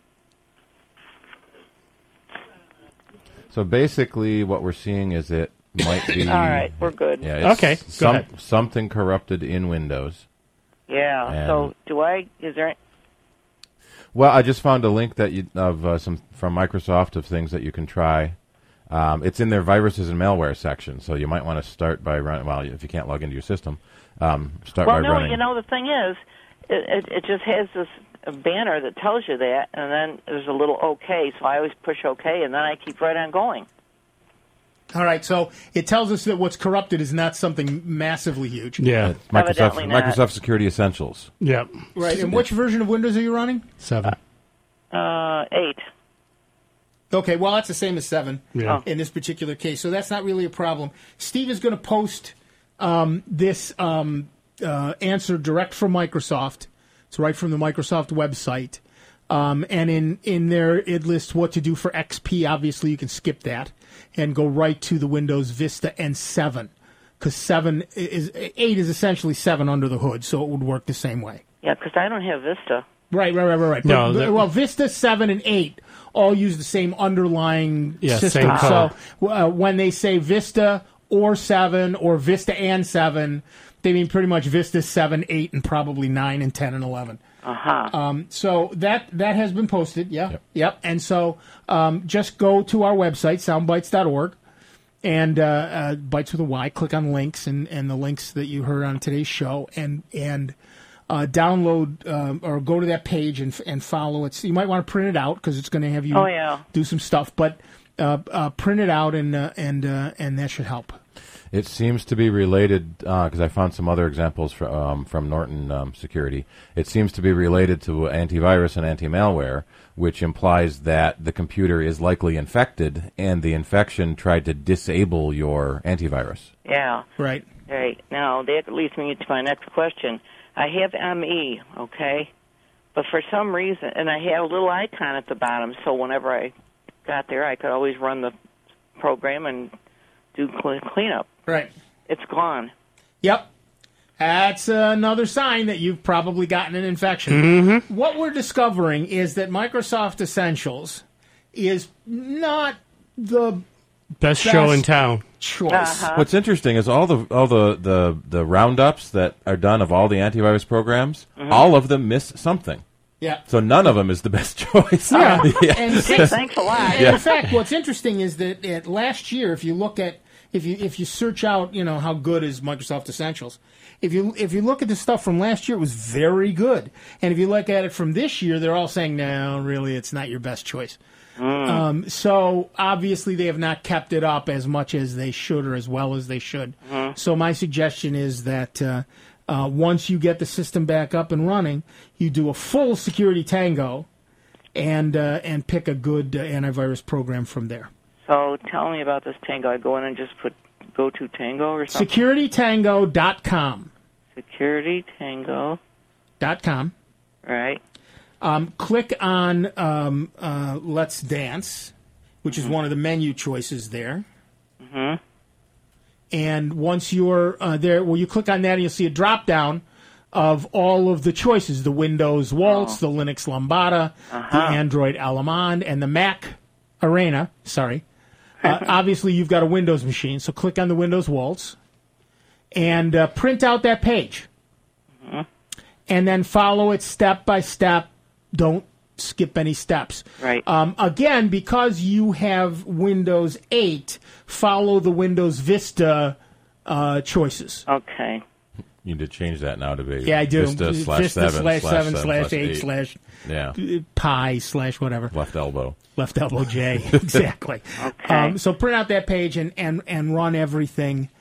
So basically what we're seeing is it might be... All right, we're good. Yeah, okay, go ahead. Something corrupted in Windows. Yeah, And so is there... Well, I just found a link that from Microsoft of things that you can try. It's in their viruses and malware section, so you might want to start by running. Well, if you can't log into your system, start by running. The thing is, it just has this banner that tells you that, and then there's a little OK, so I always push OK, and then I keep right on going. All right, so it tells us that what's corrupted is not something massively huge. Yeah. Microsoft Security Essentials. Yep. Right, and which version of Windows are you running? 7. 8. Okay, well, that's the same as 7 Yeah. in this particular case, so that's not really a problem. Steve is going to post this answer direct from Microsoft. It's right from the Microsoft website. And in there, it lists what to do for XP. Obviously, you can skip that and go right to the Windows Vista and 7, because 8 is essentially 7 under the hood, so it would work the same way. Yeah, because I don't have Vista. Right. No, Well, Vista 7 and 8 all use the same underlying system. Same code. So when they say Vista or 7 or Vista and 7, they mean pretty much Vista 7, 8, and probably 9 and 10 and 11. So that has been posted, Yep. And so just go to our website, soundbites.org, and Bites with a Y, click on links and the links that you heard on today's show, and download or go to that page and follow it. So you might want to print it out because it's going to have you do some stuff, but print it out and that should help. It seems to be related, because I found some other examples from Norton Security. It seems to be related to antivirus and anti-malware, which implies that the computer is likely infected, and the infection tried to disable your antivirus. Yeah. Right. Right. Now, that leads me to my next question. I have ME, okay? But for some reason, and I have a little icon at the bottom, so whenever I got there, I could always run the program and do cleanup. Right. It's gone. Yep. That's another sign that you've probably gotten an infection. Mm-hmm. What we're discovering is that Microsoft Essentials is not the best show in town. Choice. What's interesting is all the roundups that are done of all the antivirus programs, all of them miss something. Yeah. So none of them is the best choice. Yeah. And thanks a lot. And in fact, what's interesting is that last year, if you look at if you search out, how good is Microsoft Essentials, if you look at the stuff from last year, it was very good. And if you look at it from this year, they're all saying, no, really, it's not your best choice. So obviously they have not kept it up as much as they should or as well as they should. So my suggestion is that once you get the system back up and running, you do a full security tango and pick a good antivirus program from there. So tell me about this Tango. I go in and just put go to Tango or something? SecurityTango.com. SecurityTango.com. Right. Click on Let's Dance, which is one of the menu choices there. Mm-hmm. And once you're there, you click on that and you'll see a drop-down of all of the choices, the Windows Waltz, the Linux Lambada, the Android Alamand, and the Mac Arena. Sorry. Obviously, you've got a Windows machine, so click on the Windows Waltz and print out that page. And then follow it step by step. Don't skip any steps. Right. Again, because you have Windows 8, follow the Windows Vista choices. Okay. You need to change that now to be I do. Vista /7/8/pi/ whatever. Left elbow J. Exactly. Okay. So print out that page and run everything.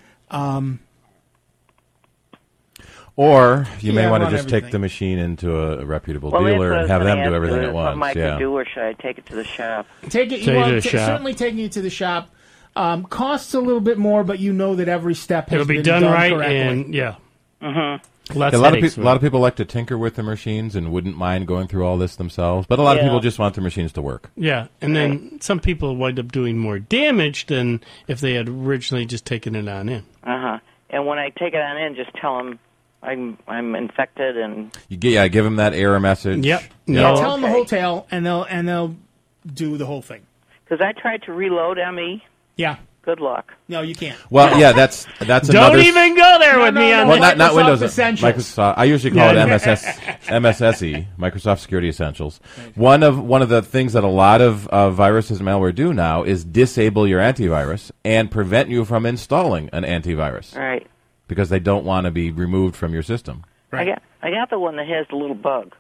Or you may want to run just take everything. the machine into a reputable dealer and have them do everything at once. Something I could do, or should I take it to the shop? Take it. Certainly taking it to the shop costs a little bit more, but you know that every step has It'll be been done right, correctly. and Mm-hmm. Less a lot headaches, of people like to tinker with the machines and wouldn't mind going through all this themselves. But a lot of people just want their machines to work. Yeah, and then some people wind up doing more damage than if they had originally just taken it on in. And when I take it on in, just tell them I'm infected and Give them that error message. Yep. Yeah, tell them the whole tale, and they'll do the whole thing. because I tried to reload ME. Yeah. Good luck. No, you can't. Well, yeah, that's Don't another. even go there with me on Well, that. not Microsoft Windows. Essentials. Microsoft. I usually call it MSSE, Microsoft Security Essentials. One of the things that a lot of viruses and malware do now is disable your antivirus and prevent you from installing an antivirus. Right. Because they don't want to be removed from your system. Right. I got the one that has the little bug.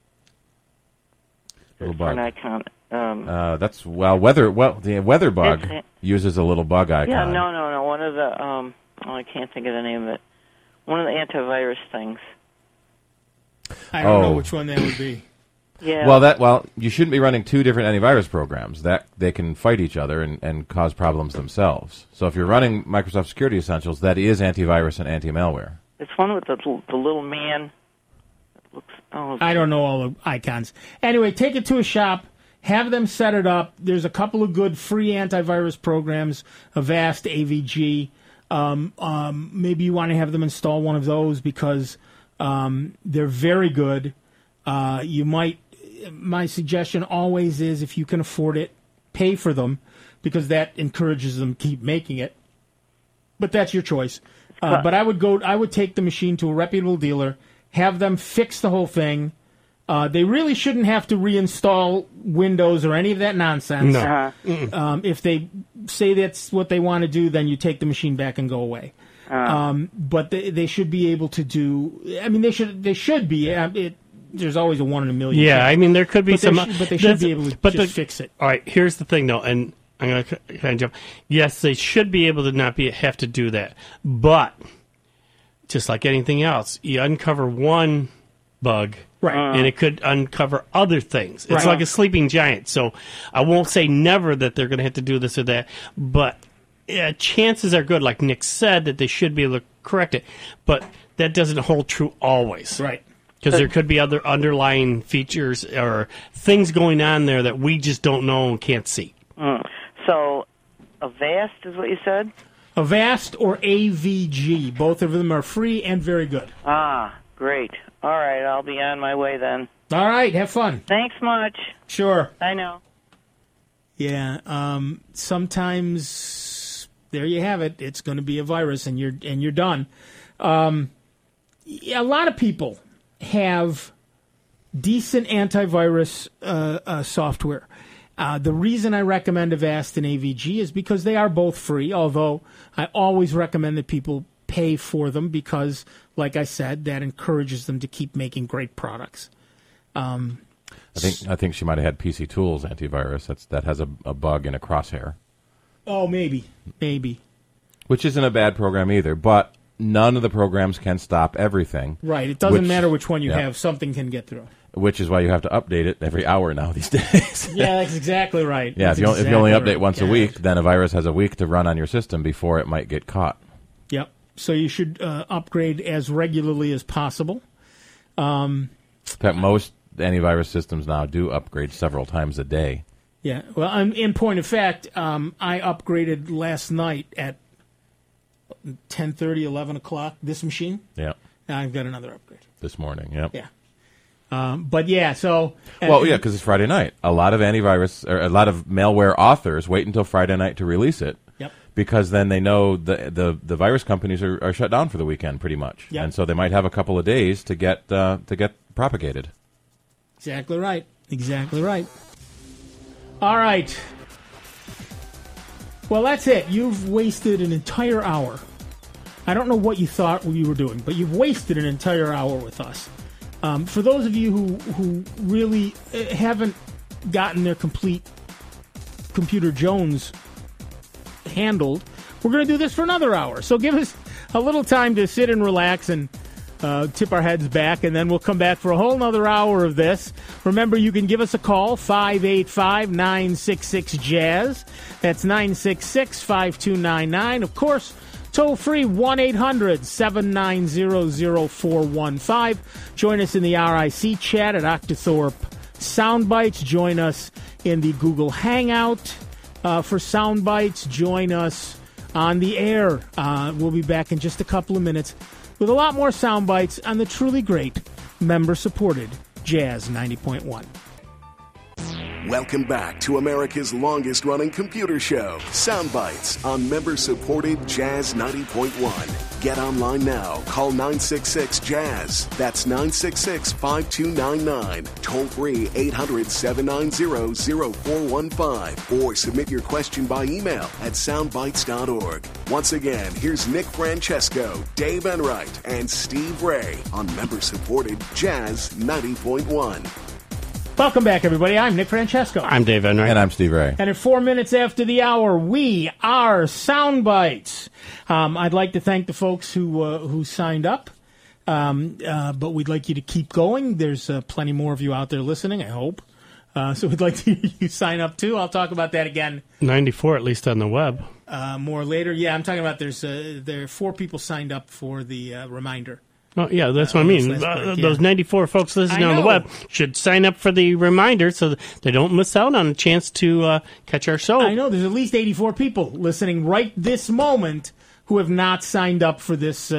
Little For an bug. icon. The weather bug It's- uses a little bug icon. Yeah, no. One of the I can't think of the name of it. One of the antivirus things. I don't know Oh. which one that would be. Yeah. Well, you shouldn't be running two different antivirus programs. That they can fight each other and cause problems themselves. So if you're running Microsoft Security Essentials, that is antivirus and anti-malware. It's one with the little man. That looks. I don't know all the icons. Anyway, take it to a shop. Have them set it up. There's a couple of good free antivirus programs, Avast, AVG. Maybe you want to have them install one of those because they're very good. My suggestion always is if you can afford it, pay for them because that encourages them to keep making it. But that's your choice. But I would take the machine to a reputable dealer, have them fix the whole thing. They really shouldn't have to reinstall Windows or any of that nonsense. No. If they say that's what they want to do, then you take the machine back and go away. But they should be able to do. I mean, they should be. There's always a 1 in a million. Yeah, I mean, there could be but some. but they should be able to just fix it. All right, here's the thing, though, and I'm going to kind of jump. Yes, they should be able to have to do that, but just like anything else, you uncover one bug, right, and it could uncover other things. It's Right. like a sleeping giant. So I won't say never that they're going to have to do this or that, but chances are good, like Nick said, that they should be able to correct it. But that doesn't hold true always, right? Because there could be other underlying features or things going on there that we just don't know and can't see. So, Avast is what you said? Avast or AVG. Both of them are free and very good. Ah, great. All right, I'll be on my way then. All right, have fun. Thanks much. Sure. I know. Yeah. Sometimes there you have it. It's going to be a virus, and you're done. A lot of people have decent antivirus software. The reason I recommend Avast and AVG is because they are both free, although I always recommend that people pay for them because, like I said, that encourages them to keep making great products. I think she might have had PC Tools antivirus. That has a bug in a crosshair. Oh, maybe. Which isn't a bad program either, but none of the programs can stop everything. Right. It doesn't matter which one you have. Something can get through. Which is why you have to update it every hour now these days. Yeah, that's exactly right. Yeah, if you only update once a week, then a virus has a week to run on your system before it might get caught. Yep. So you should upgrade as regularly as possible. In fact, most antivirus systems now do upgrade several times a day. Yeah. Well, in point of fact, I upgraded last night at 10:30, 11 o'clock, this machine. Yeah. Now I've got another upgrade. This morning, yep. Yeah. But yeah, so... Well, yeah, because it's Friday night. A lot of malware authors wait until Friday night to release it. Yep. Because then they know the virus companies are shut down for the weekend, pretty much. Yep. And so they might have a couple of days to get propagated. Exactly right. All right. Well, that's it. You've wasted an entire hour. I don't know what you thought you were doing, but you've wasted an entire hour with us. For those of you who really haven't gotten their complete Computer Jones handled, we're going to do this for another hour. So give us a little time to sit and relax and tip our heads back, and then we'll come back for a whole nother hour of this. Remember, you can give us a call, 585-966-JAZZ. That's 966-5299. Of course, toll free, 1-800-790-0415. Join us in the RIC chat at Octothorpe Soundbites. Join us in the Google Hangout for Soundbites. Join us on the air. We'll be back in just a couple of minutes with a lot more Soundbites on the truly great member-supported Jazz 90.1. Welcome back to America's longest-running computer show, Soundbites, on member-supported Jazz 90.1. Get online now. Call 966-JAZZ. That's 966-5299. Toll-free 800-790-0415. Or submit your question by email at soundbites.org. Once again, here's Nick Francesco, Dave Enright, and Steve Ray on member-supported Jazz 90.1. Welcome back, everybody. I'm Nick Francesco. I'm Dave Enright. And I'm Steve Ray. And at 4 minutes after the hour, we are Soundbites. I'd like to thank the folks who signed up, but we'd like you to keep going. There's plenty more of you out there listening, I hope. So we'd like you sign up, too. I'll talk about that again. 94, at least on the web. More later. Yeah, I'm talking about there are 4 people signed up for the reminder. Oh, yeah, that's what I mean. Those 94 folks listening on the web should sign up for the reminder so that they don't miss out on a chance to catch our show. I know. There's at least 84 people listening right this moment who have not signed up for this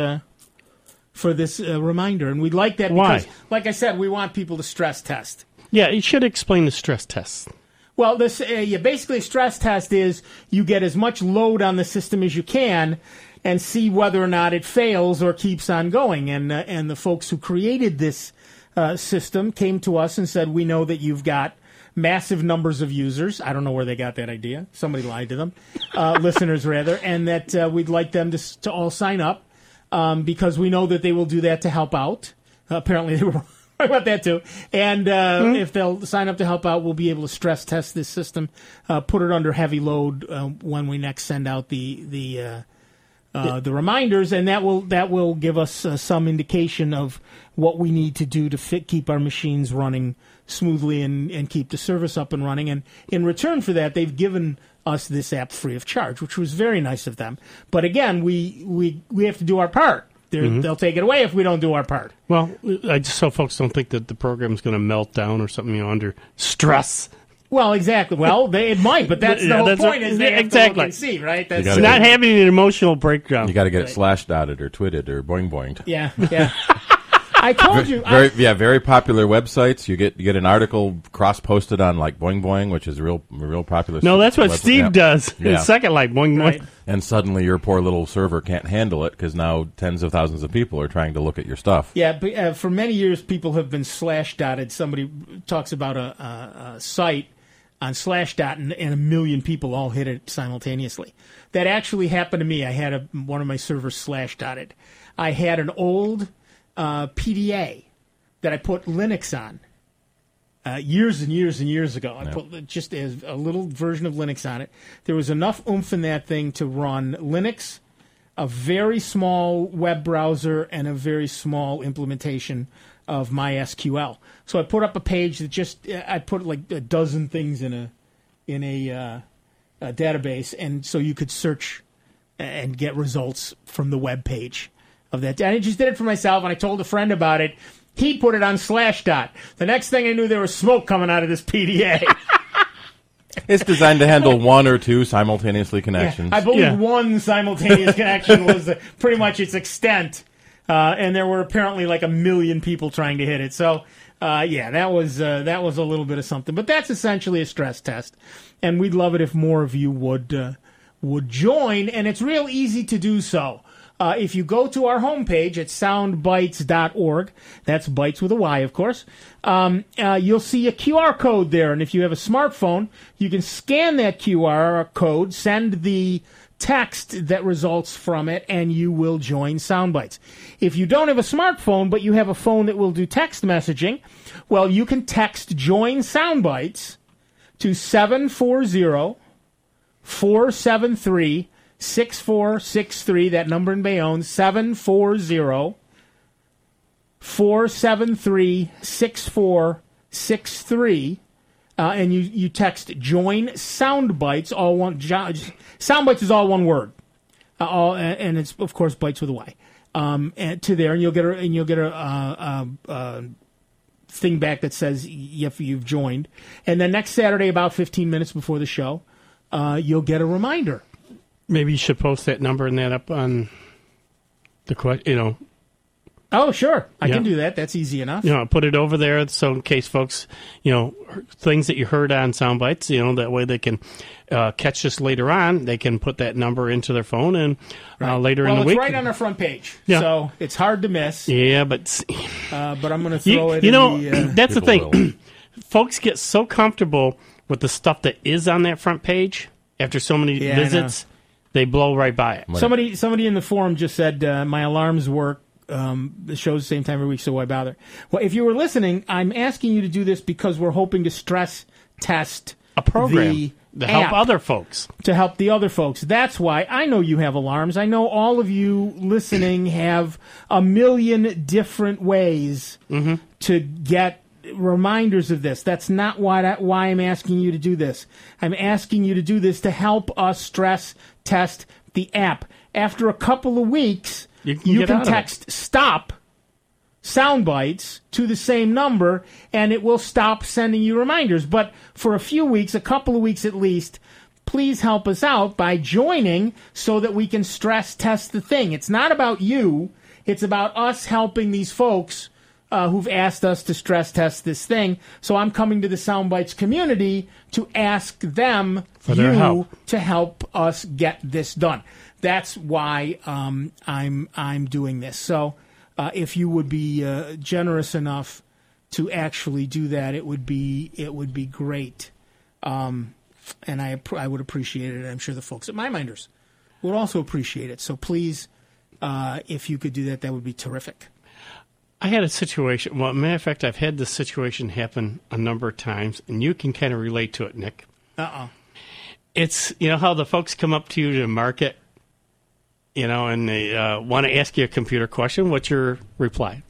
reminder. And we'd like that because, like I said, we want people to stress test. Yeah, you should explain the stress test. Well, this basically a stress test is you get as much load on the system as you can and see whether or not it fails or keeps on going. And the folks who created this system came to us and said, we know that you've got massive numbers of users. I don't know where they got that idea. Somebody lied to them. Listeners, rather. And that we'd like them to all sign up because we know that they will do that to help out. Apparently they were wrong about that, too. And if they'll sign up to help out, we'll be able to stress test this system, put it under heavy load when we next send out the reminders, and that will give us some indication of what we need to do to keep our machines running smoothly and keep the service up and running. And in return for that, they've given us this app free of charge, which was very nice of them. But again, we have to do our part. They'll take it away if we don't do our part. Well, just so folks don't think that the program's going to melt down or something under stress. Well, exactly. Well, it might, but that's the whole point. Is they have to look and see, right? That's not having an emotional breakdown. You got to get it slash-dotted or twitted or boing-boinged. Yeah. I told you. Very popular websites. You get an article cross-posted on like Boing Boing, which is a real popular. No, that's what Steve does. Yeah. His second like Boing Boing. Right. And suddenly your poor little server can't handle it because now tens of thousands of people are trying to look at your stuff. Yeah, but for many years people have been slash-dotted. Somebody talks about a site on Slashdot, and a million people all hit it simultaneously. That actually happened to me. I had one of my servers slash-dotted. I had an old PDA that I put Linux on years and years and years ago. I put just as a little version of Linux on it. There was enough oomph in that thing to run Linux, a very small web browser, and a very small implementation of MySQL. So I put up a page that I put like a dozen things in a database, and so you could search and get results from the web page of that. And I just did it for myself, and I told a friend about it. He put it on Slashdot. The next thing I knew, there was smoke coming out of this PDA. It's designed to handle one or two simultaneously connections. Yeah, I believe one simultaneous connection was pretty much its extent. And there were apparently like 1 million people trying to hit it. So, that was a little bit of something. But that's essentially a stress test. And we'd love it if more of you would join. And it's real easy to do so. If you go to our homepage at soundbites.org, that's bites with a Y, of course, you'll see a QR code there. And if you have a smartphone, you can scan that QR code, send the text that results from it, and you will join Soundbites. If you don't have a smartphone, but you have a phone that will do text messaging, well, you can text Join Soundbites to 740-473-6463, that number in Bayonne, 740-473-6463. And you text Join Soundbites, all one. Soundbites is all one word, and it's of course bites with a Y. And to there, and you'll get a thing back that says if you've joined. And then next Saturday, about 15 minutes before the show, you'll get a reminder. Maybe you should post that number and that up on the Oh, sure. I Yeah. can do that. That's easy enough. Put it over there so in case folks, things that you heard on sound bites, that way they can catch this later on. They can put that number into their phone and later in the week. It's right on our front page, Yeah. so it's hard to miss. Yeah, but I'm going to throw it in the... that's the People thing. Folks get so comfortable with the stuff that is on that front page after so many Yeah, I know. visits, they blow right by it. Somebody in the forum just said, my alarms work. The show's the same time every week, so why bother? Well, if you were listening, I'm asking you to do this because we're hoping to stress test A program the to help app other folks. to help the other folks. That's why I know you have alarms. I know all of you listening have a million different ways to get reminders of this. That's not why I'm asking you to do this. I'm asking you to do this to help us stress test the app. After a couple of weeks, You can text STOP sound bites to the same number, and it will stop sending you reminders. But for a few weeks, a couple of weeks at least, please help us out by joining so that we can stress test the thing. It's not about you. It's about us helping these folks who've asked us to stress test this thing. So I'm coming to the Soundbites community to ask them, For their help. to help us get this done. That's why I'm doing this. So if you would be generous enough to actually do that, it would be great. And I would appreciate it. I'm sure the folks at My Minders would also appreciate it. So please, if you could do that, that would be terrific. I had a situation. Well, matter of fact, I've had this situation happen a number of times, and you can kind of relate to it, Nick. It's, how the folks come up to you to market, and they want to ask you a computer question. What's your reply?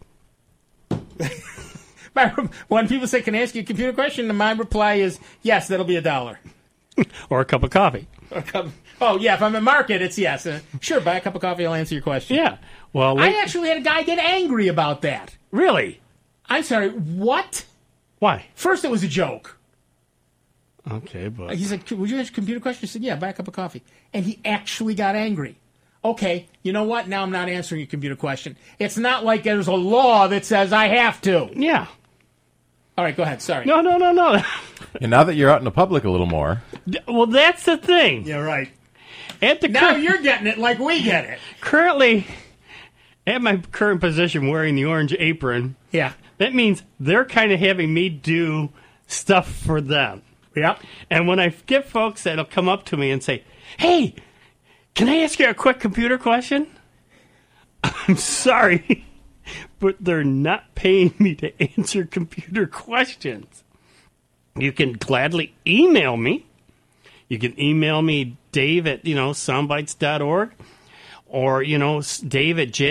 When people say, "Can I ask you a computer question?" my reply is, "Yes, that'll be $1." Or a cup of coffee. Oh, yeah, if I'm at market, it's yes. Sure, buy a cup of coffee, I'll answer your question. Yeah. Well, I actually had a guy get angry about that. Really? I'm sorry, what? Why? First, it was a joke. Okay, but He's like, "Would you ask a computer question?" I said, "Yeah, buy a cup of coffee." And he actually got angry. Okay, you know what? Now I'm not answering a computer question. It's not like there's a law that says I have to. Yeah. All right, go ahead. Sorry. No. And now that you're out in the public a little more, Well, that's the thing. Yeah, right. At the Now you're getting it like we get it. currently, at my current position, wearing the orange apron, Yeah. that means they're kind of having me do stuff for them. Yep. And when I get folks that'll come up to me and say, "Hey, can I ask you a quick computer question?" I'm sorry, but they're not paying me to answer computer questions. You can gladly email me. You can email me, Dave at, soundbites.org, or, Dave at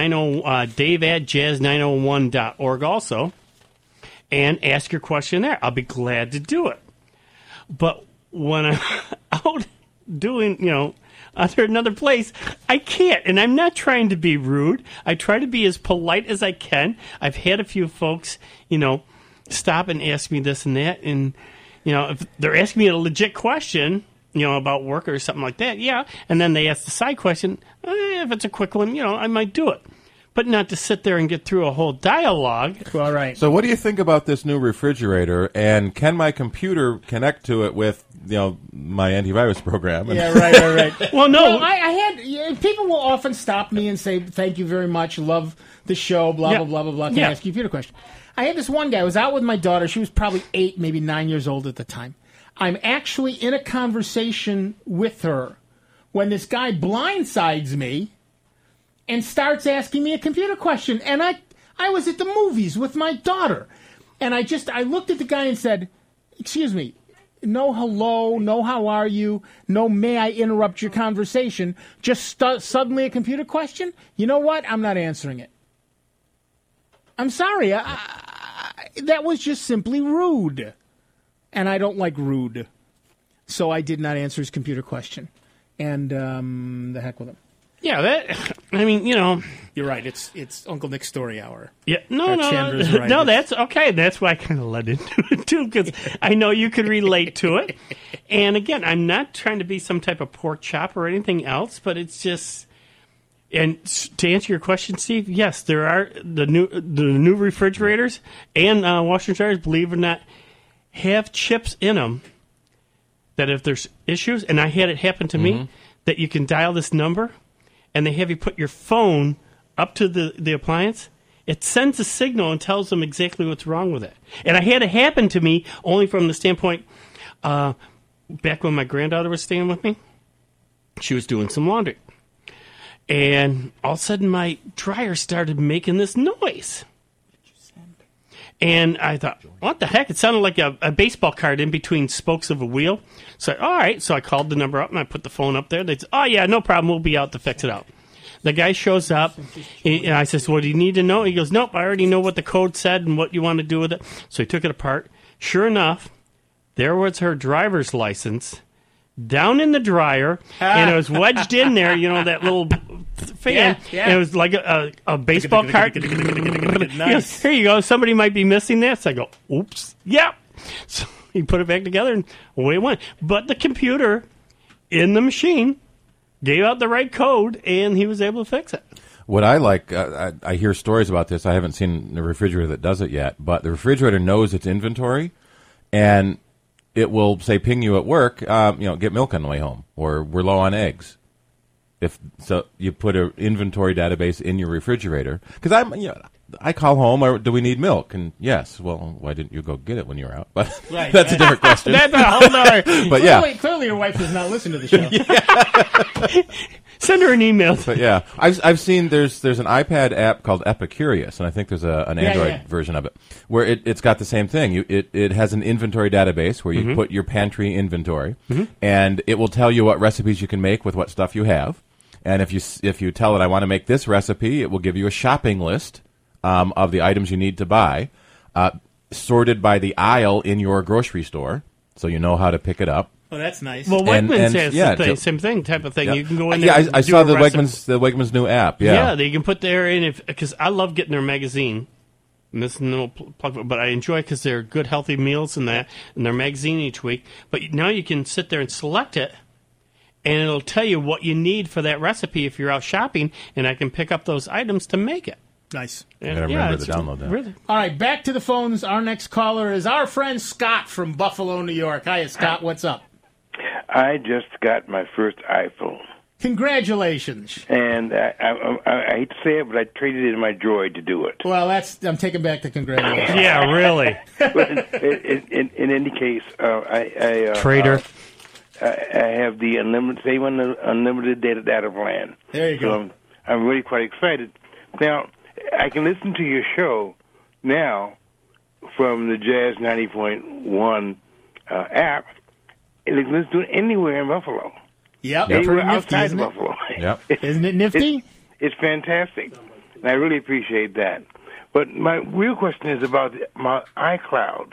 jazz901.org also, and ask your question there. I'll be glad to do it. But when I'm out doing, under another place, I can't. And I'm not trying to be rude. I try to be as polite as I can. I've had a few folks, stop and ask me this and that. And, if they're asking me a legit question, about work or something like that, yeah. And then they ask the side question, if it's a quick one, I might do it. But not to sit there and get through a whole dialogue. All right. so what do you think about this new refrigerator? And can my computer connect to it with, my antivirus program? Yeah, right. Well, no. Well, I had people will often stop me and say, "Thank you very much, love the show, blah Yeah. blah blah blah blah." Can Yeah. I ask you a computer question? I had this one guy. I was out with my daughter. She was probably 8, maybe 9 years old at the time. I'm actually in a conversation with her when this guy blindsides me and starts asking me a computer question. And I was at the movies with my daughter, and I looked at the guy and said, "Excuse me. No hello, no how are you, no may I interrupt your conversation, just suddenly a computer question? You know what? I'm not answering it. I'm sorry. That was just simply rude. And I don't like rude. So I did not answer his computer question. And the heck with him. Yeah, You're right. It's Uncle Nick's Story Hour. Yeah, no, Chandra's right. no, that's okay. That's why I kind of led into it too, because I know you could relate to it. And again, I'm not trying to be some type of pork chop or anything else, but it's just to answer your question, Steve, yes, there are the new refrigerators and washer and dryers, believe it or not, have chips in them that if there's issues, and I had it happen to me, that you can dial this number, and they have you put your phone up to the appliance. It sends a signal and tells them exactly what's wrong with it. And I had it happen to me only from the standpoint, back when my granddaughter was staying with me, she was doing some laundry. And all of a sudden, my dryer started making this noise. And I thought, what the heck? It sounded like a baseball card in between spokes of a wheel. So, all right. So I called the number up, and I put the phone up there. They said, oh, yeah, no problem. We'll be out to fix it out. The guy shows up, and I says, what do you need to know? He goes, nope, I already know what the code said and what you want to do with it. So he took it apart. Sure enough, there was her driver's license down in the dryer, and it was wedged in there, that little fan. Yeah. And it was like a baseball card. Nice. Here you go. Somebody might be missing this. I go, oops. Yep. So he put it back together, and away it went. But the computer in the machine gave out the right code, and he was able to fix it. What I like, I hear stories about this. I haven't seen the refrigerator that does it yet, but the refrigerator knows its inventory, and it will say, ping you at work, get milk on the way home, or we're low on eggs. If so, you put an inventory database in your refrigerator. Because I call home, or do we need milk? And yes, well, why didn't you go get it when you were out? But that's a different question. That's a whole nother. But Clearly your wife does not listen to the show. Send her an email. But yeah, I've seen there's an iPad app called Epicurious, and I think there's an Android version of it where it's got the same thing. It has an inventory database where you put your pantry inventory, and it will tell you what recipes you can make with what stuff you have. And if you tell it I want to make this recipe, it will give you a shopping list of the items you need to buy, sorted by the aisle in your grocery store, so you know how to pick it up. Oh, that's nice. Well, Wegmans has the same thing, type of thing. Yep. You can go in there. I saw the Wegmans new app. Yeah, that you can put there in because I love getting their magazine. And this is no plug, but I enjoy it because they're good, healthy meals and their magazine each week. But now you can sit there and select it, and it'll tell you what you need for that recipe if you're out shopping, and I can pick up those items to make it. Nice. I gotta remember to download that. Really. All right, back to the phones. Our next caller is our friend Scott from Buffalo, New York. Hiya, Scott. What's up? I just got my first iPhone. Congratulations. And I hate to say it, but I traded in my Droid to do it. Well, I'm taking back the congratulations. Yeah, really. But in any case, Trader. I have the unlimited data plan. There you go. So I'm really quite excited. Now, I can listen to your show now from the Jazz 90.1 app, and I can listen to it anywhere in Buffalo. Yep. Anywhere Pretty nifty, outside isn't of it? Buffalo. Yep. Isn't it nifty? It's fantastic, and I really appreciate that. But my real question is about my iCloud.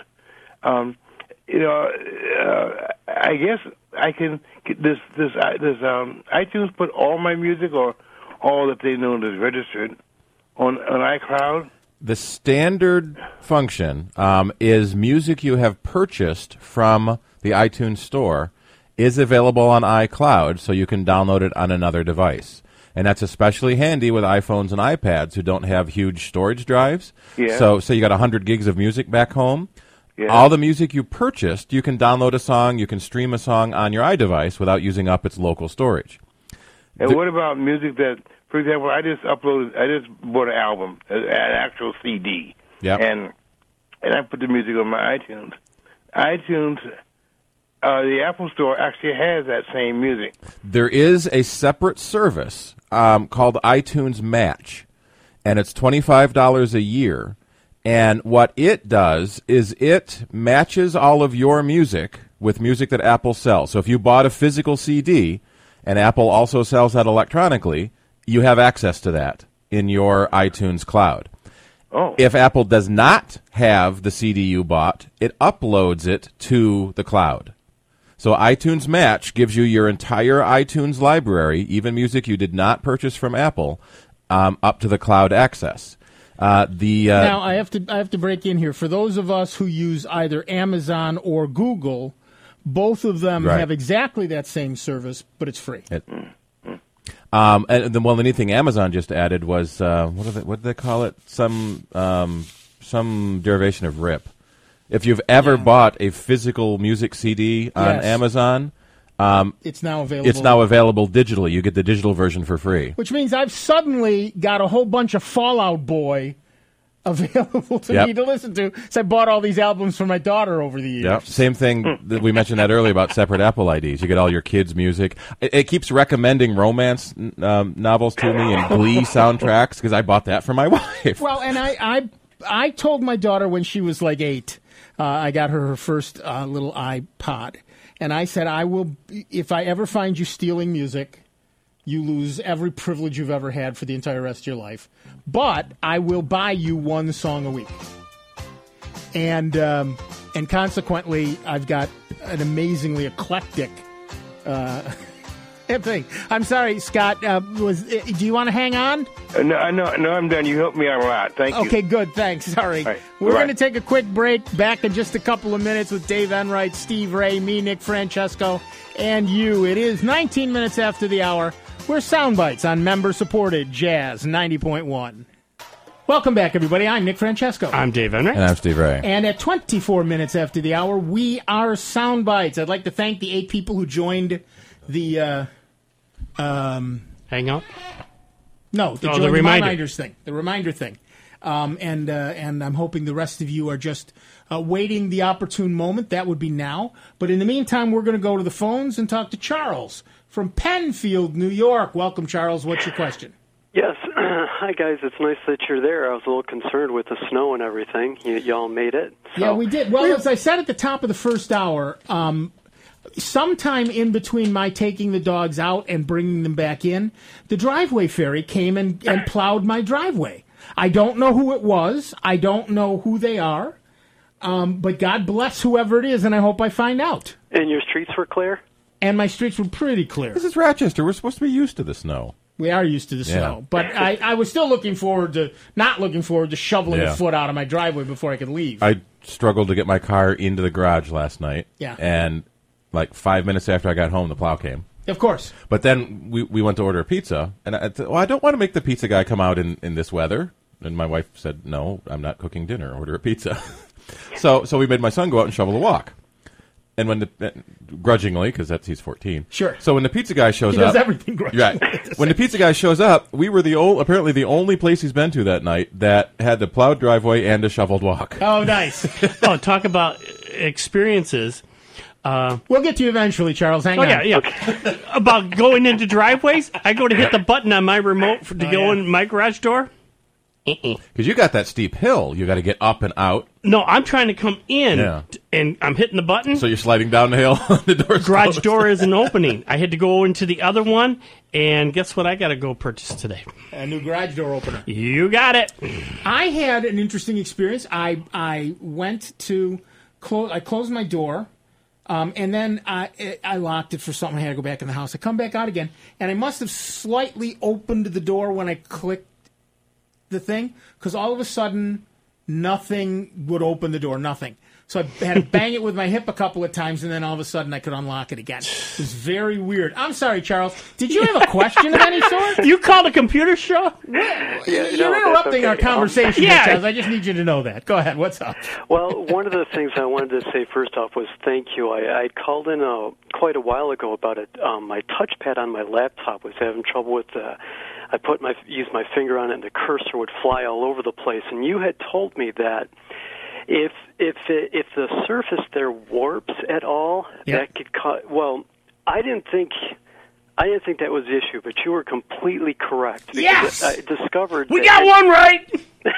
I guess I can get this iTunes put all my music or all that they know is registered on iCloud. The standard function is music you have purchased from the iTunes store is available on iCloud, so you can download it on another device. And that's especially handy with iPhones and iPads who don't have huge storage drives. Yeah. So you got 100 gigs of music back home. Yeah. All the music you purchased, you can download a song, you can stream a song on your iDevice without using up its local storage. And what about music that, for example, I just bought an album, an actual CD. Yep. And I put the music on my iTunes. The Apple Store actually has that same music. There is a separate service called iTunes Match, and it's $25 a year. And what it does is it matches all of your music with music that Apple sells. So if you bought a physical CD, and Apple also sells that electronically, you have access to that in your iTunes cloud. Oh. If Apple does not have the CD you bought, it uploads it to the cloud. So iTunes Match gives you your entire iTunes library, even music you did not purchase from Apple, up to the cloud access. Now I have to break in here. For those of us who use either Amazon or Google, both of them have exactly that same service, but it's free. And the neat thing Amazon just added was what did they call it? Some derivation of RIP. If you've ever bought a physical music CD on Amazon, it's now available. It's now available digitally. You get the digital version for free. Which means I've suddenly got a whole bunch of Fall Out Boy available to me to listen to. So I bought all these albums for my daughter over the years. Yep. Same thing that we mentioned that earlier about separate Apple IDs. You get all your kids' music. It keeps recommending romance novels to me and Glee soundtracks because I bought that for my wife. Well, and I told my daughter when she was like 8, I got her first little iPod. And I said, I will, if I ever find you stealing music, you lose every privilege you've ever had for the entire rest of your life. But I will buy you one song a week. And consequently, I've got an amazingly eclectic thing. I'm sorry, Scott. Do you want to hang on? No, I'm done. You helped me out a lot. Thank you. Okay, good. Thanks. Sorry. Right. We're going to take a quick break. Back in just a couple of minutes with Dave Enright, Steve Ray, me, Nick Francesco, and you. It is 19 minutes after the hour. We're Soundbites on member-supported Jazz 90.1. Welcome back, everybody. I'm Nick Francesco. I'm Dave Enright. And I'm Steve Ray. And at 24 minutes after the hour, we are Soundbites. I'd like to thank the 8 people who joined the... Hangout? No, the reminders thing. The reminder thing. And I'm hoping the rest of you are just waiting the opportune moment. That would be now. But in the meantime, we're going to go to the phones and talk to Charles from Penfield, New York. Welcome, Charles. What's your question? Yes. Hi, guys. It's nice that you're there. I was a little concerned with the snow and everything. Y'all made it. So. Yeah, we did. Well, as I said at the top of the first hour, sometime in between my taking the dogs out and bringing them back in, the driveway fairy came and plowed my driveway. I don't know who it was. I don't know who they are. But God bless whoever it is, and I hope I find out. And your streets were clear? And my streets were pretty clear. This is Rochester. We're supposed to be used to the snow. We are used to the snow. But I was still not looking forward to shoveling a foot out of my driveway before I could leave. I struggled to get my car into the garage last night. Yeah. And like 5 minutes after I got home, the plow came. Of course. But then we went to order a pizza, and I don't want to make the pizza guy come out in this weather. And my wife said, no, I'm not cooking dinner. Order a pizza. so we made my son go out and shovel a walk. And when grudgingly, because he's 14. Sure. So when the pizza guy shows up, he does everything grudgingly. Right. When the pizza guy shows up, we were apparently the only place he's been to that night that had the plowed driveway and a shoveled walk. Oh, nice. Talk about experiences. We'll get to you eventually, Charles. Hang on. Yeah. Okay. About going into driveways, I go to hit the button on my remote to go in my garage door. Because you got that steep hill, you got to get up and out. No, I'm trying to come in, and I'm hitting the button. So you're sliding down the hill. The door's garage closed. door isn't opening. I had to go into the other one, and guess what? I got to go purchase today. A new garage door opener. You got it. I had an interesting experience. I went to I closed my door. And then I locked it for something. I had to go back in the house. I come back out again, and I must have slightly opened the door when I clicked the thing, because all of a sudden, nothing would open the door. Nothing. So I had to bang it with my hip a couple of times, and then all of a sudden I could unlock it again. It was very weird. I'm sorry, Charles. Did you have a question of any sort? You called a computer show? You're interrupting our conversation, Charles. I just need you to know that. Go ahead. What's up? Well, one of the things I wanted to say first off was thank you. I called in quite a while ago about it. My touchpad on my laptop was having trouble with I used my finger on it, and the cursor would fly all over the place. And you had told me that if the surface there warps at all, that could cause. Well, I didn't think that was the issue, but you were completely correct. Yes, I discovered we got one right.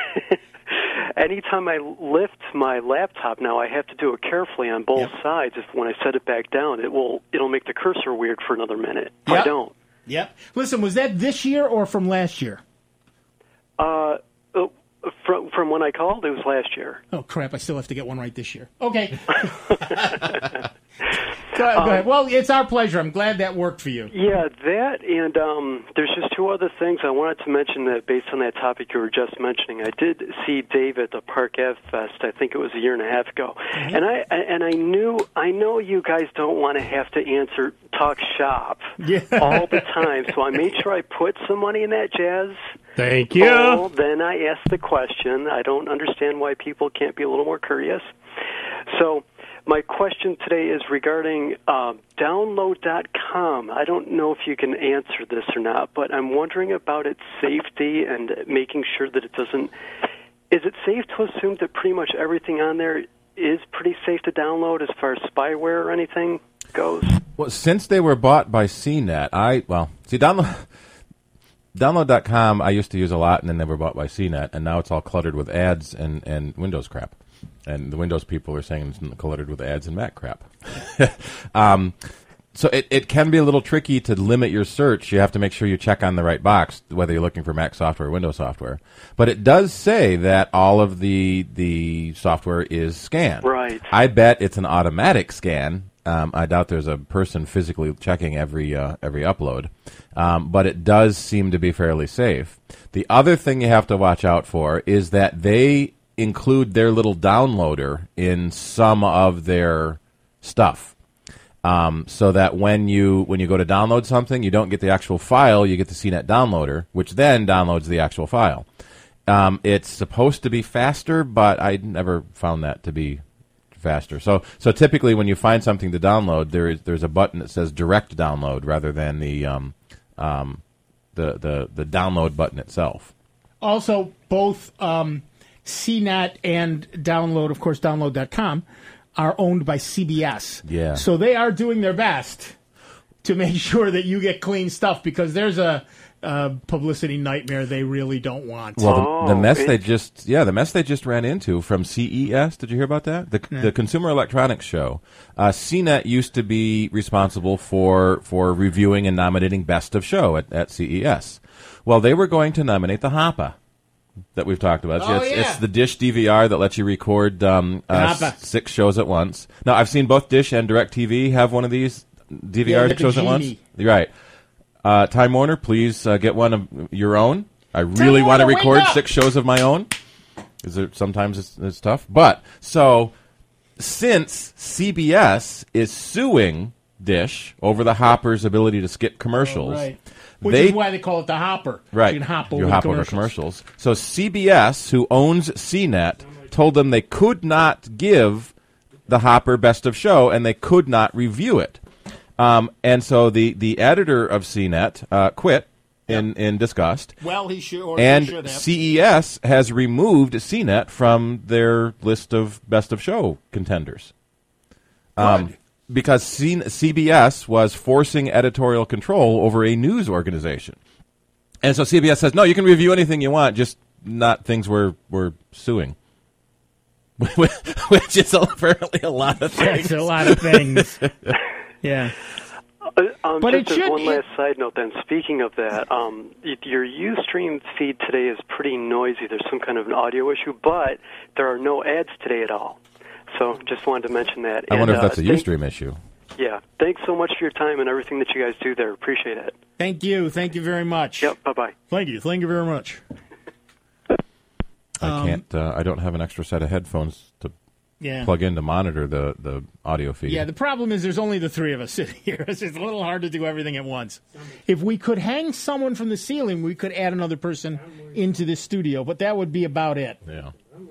Anytime I lift my laptop now, I have to do it carefully on both sides. If when I set it back down, it'll make the cursor weird for another minute. If I don't. Yep. Listen, was that this year or from last year? From when I called, it was last year. Oh, crap. I still have to get one right this year. Okay. Go ahead. Well, it's our pleasure. I'm glad that worked for you. Yeah, that, and there's just two other things I wanted to mention that based on that topic you were just mentioning. I did see Dave at the Park Ave Fest, I think it was a year and a half ago, and I know you guys don't want to have to talk shop all the time, so I made sure I put some money in that jazz. Thank you. Oh, then I asked the question. I don't understand why people can't be a little more curious. So my question today is regarding download.com. I don't know if you can answer this or not, but I'm wondering about its safety and making sure that it doesn't... Is it safe to assume that pretty much everything on there is pretty safe to download as far as spyware or anything goes? Well, since they were bought by CNET, Download.com I used to use a lot, and then they were bought by CNET, and now it's all cluttered with ads and Windows crap. And the Windows people are saying it's cluttered with ads and Mac crap. So it can be a little tricky to limit your search. You have to make sure you check on the right box, whether you're looking for Mac software or Windows software. But it does say that all of the software is scanned. Right. I bet it's an automatic scan. I doubt there's a person physically checking every upload. But it does seem to be fairly safe. The other thing you have to watch out for is that they include their little downloader in some of their stuff. So that when you go to download something, you don't get the actual file, you get the CNET downloader, which then downloads the actual file. It's supposed to be faster, but I never found that to be faster. So typically when you find something to download, there's a button that says direct download rather than the download button itself. Also, both CNET and Download, of course, download.com, are owned by CBS. Yeah. So they are doing their best to make sure that you get clean stuff, because there's a publicity nightmare they really don't want. Well, the mess they just ran into from CES. Did you hear about that? The Consumer Electronics Show. CNET used to be responsible for reviewing and nominating Best of Show at CES. Well, they were going to nominate the Hoppa that we've talked about. It's the Dish DVR that lets you record 6 shows at once. Now, I've seen both Dish and DirecTV have one of these DVR shows at once. You're right. Time Warner, please get one of your own. I really want to record 6 shows of my own. Sometimes it's tough. But, so, since CBS is suing Dish over the Hopper's ability to skip commercials... right. Which is why they call it the Hopper. Right. You can hop over commercials. So CBS, who owns CNET, told them they could not give the Hopper Best of Show, and they could not review it. And so the editor of CNET quit in disgust. Well, he should. And he should have. CES has removed CNET from their list of Best of Show contenders. Because CBS was forcing editorial control over a news organization. And so CBS says, no, you can review anything you want, just not things we're suing. Which is apparently a lot of things. That's a lot of things. Yeah. But just as one last side note then, speaking of that, your Ustream feed today is pretty noisy. There's some kind of an audio issue, but there are no ads today at all. So just wanted to mention that. I wonder if that's a Ustream issue. Yeah. Thanks so much for your time and everything that you guys do there. Appreciate it. Thank you. Thank you very much. Yep. Bye-bye. Thank you. Thank you very much. I don't have an extra set of headphones to plug in to monitor the audio feed. Yeah, the problem is there's only the 3 of us sitting here. It's just a little hard to do everything at once. If we could hang someone from the ceiling, we could add another person into the studio, but that would be about it. Yeah.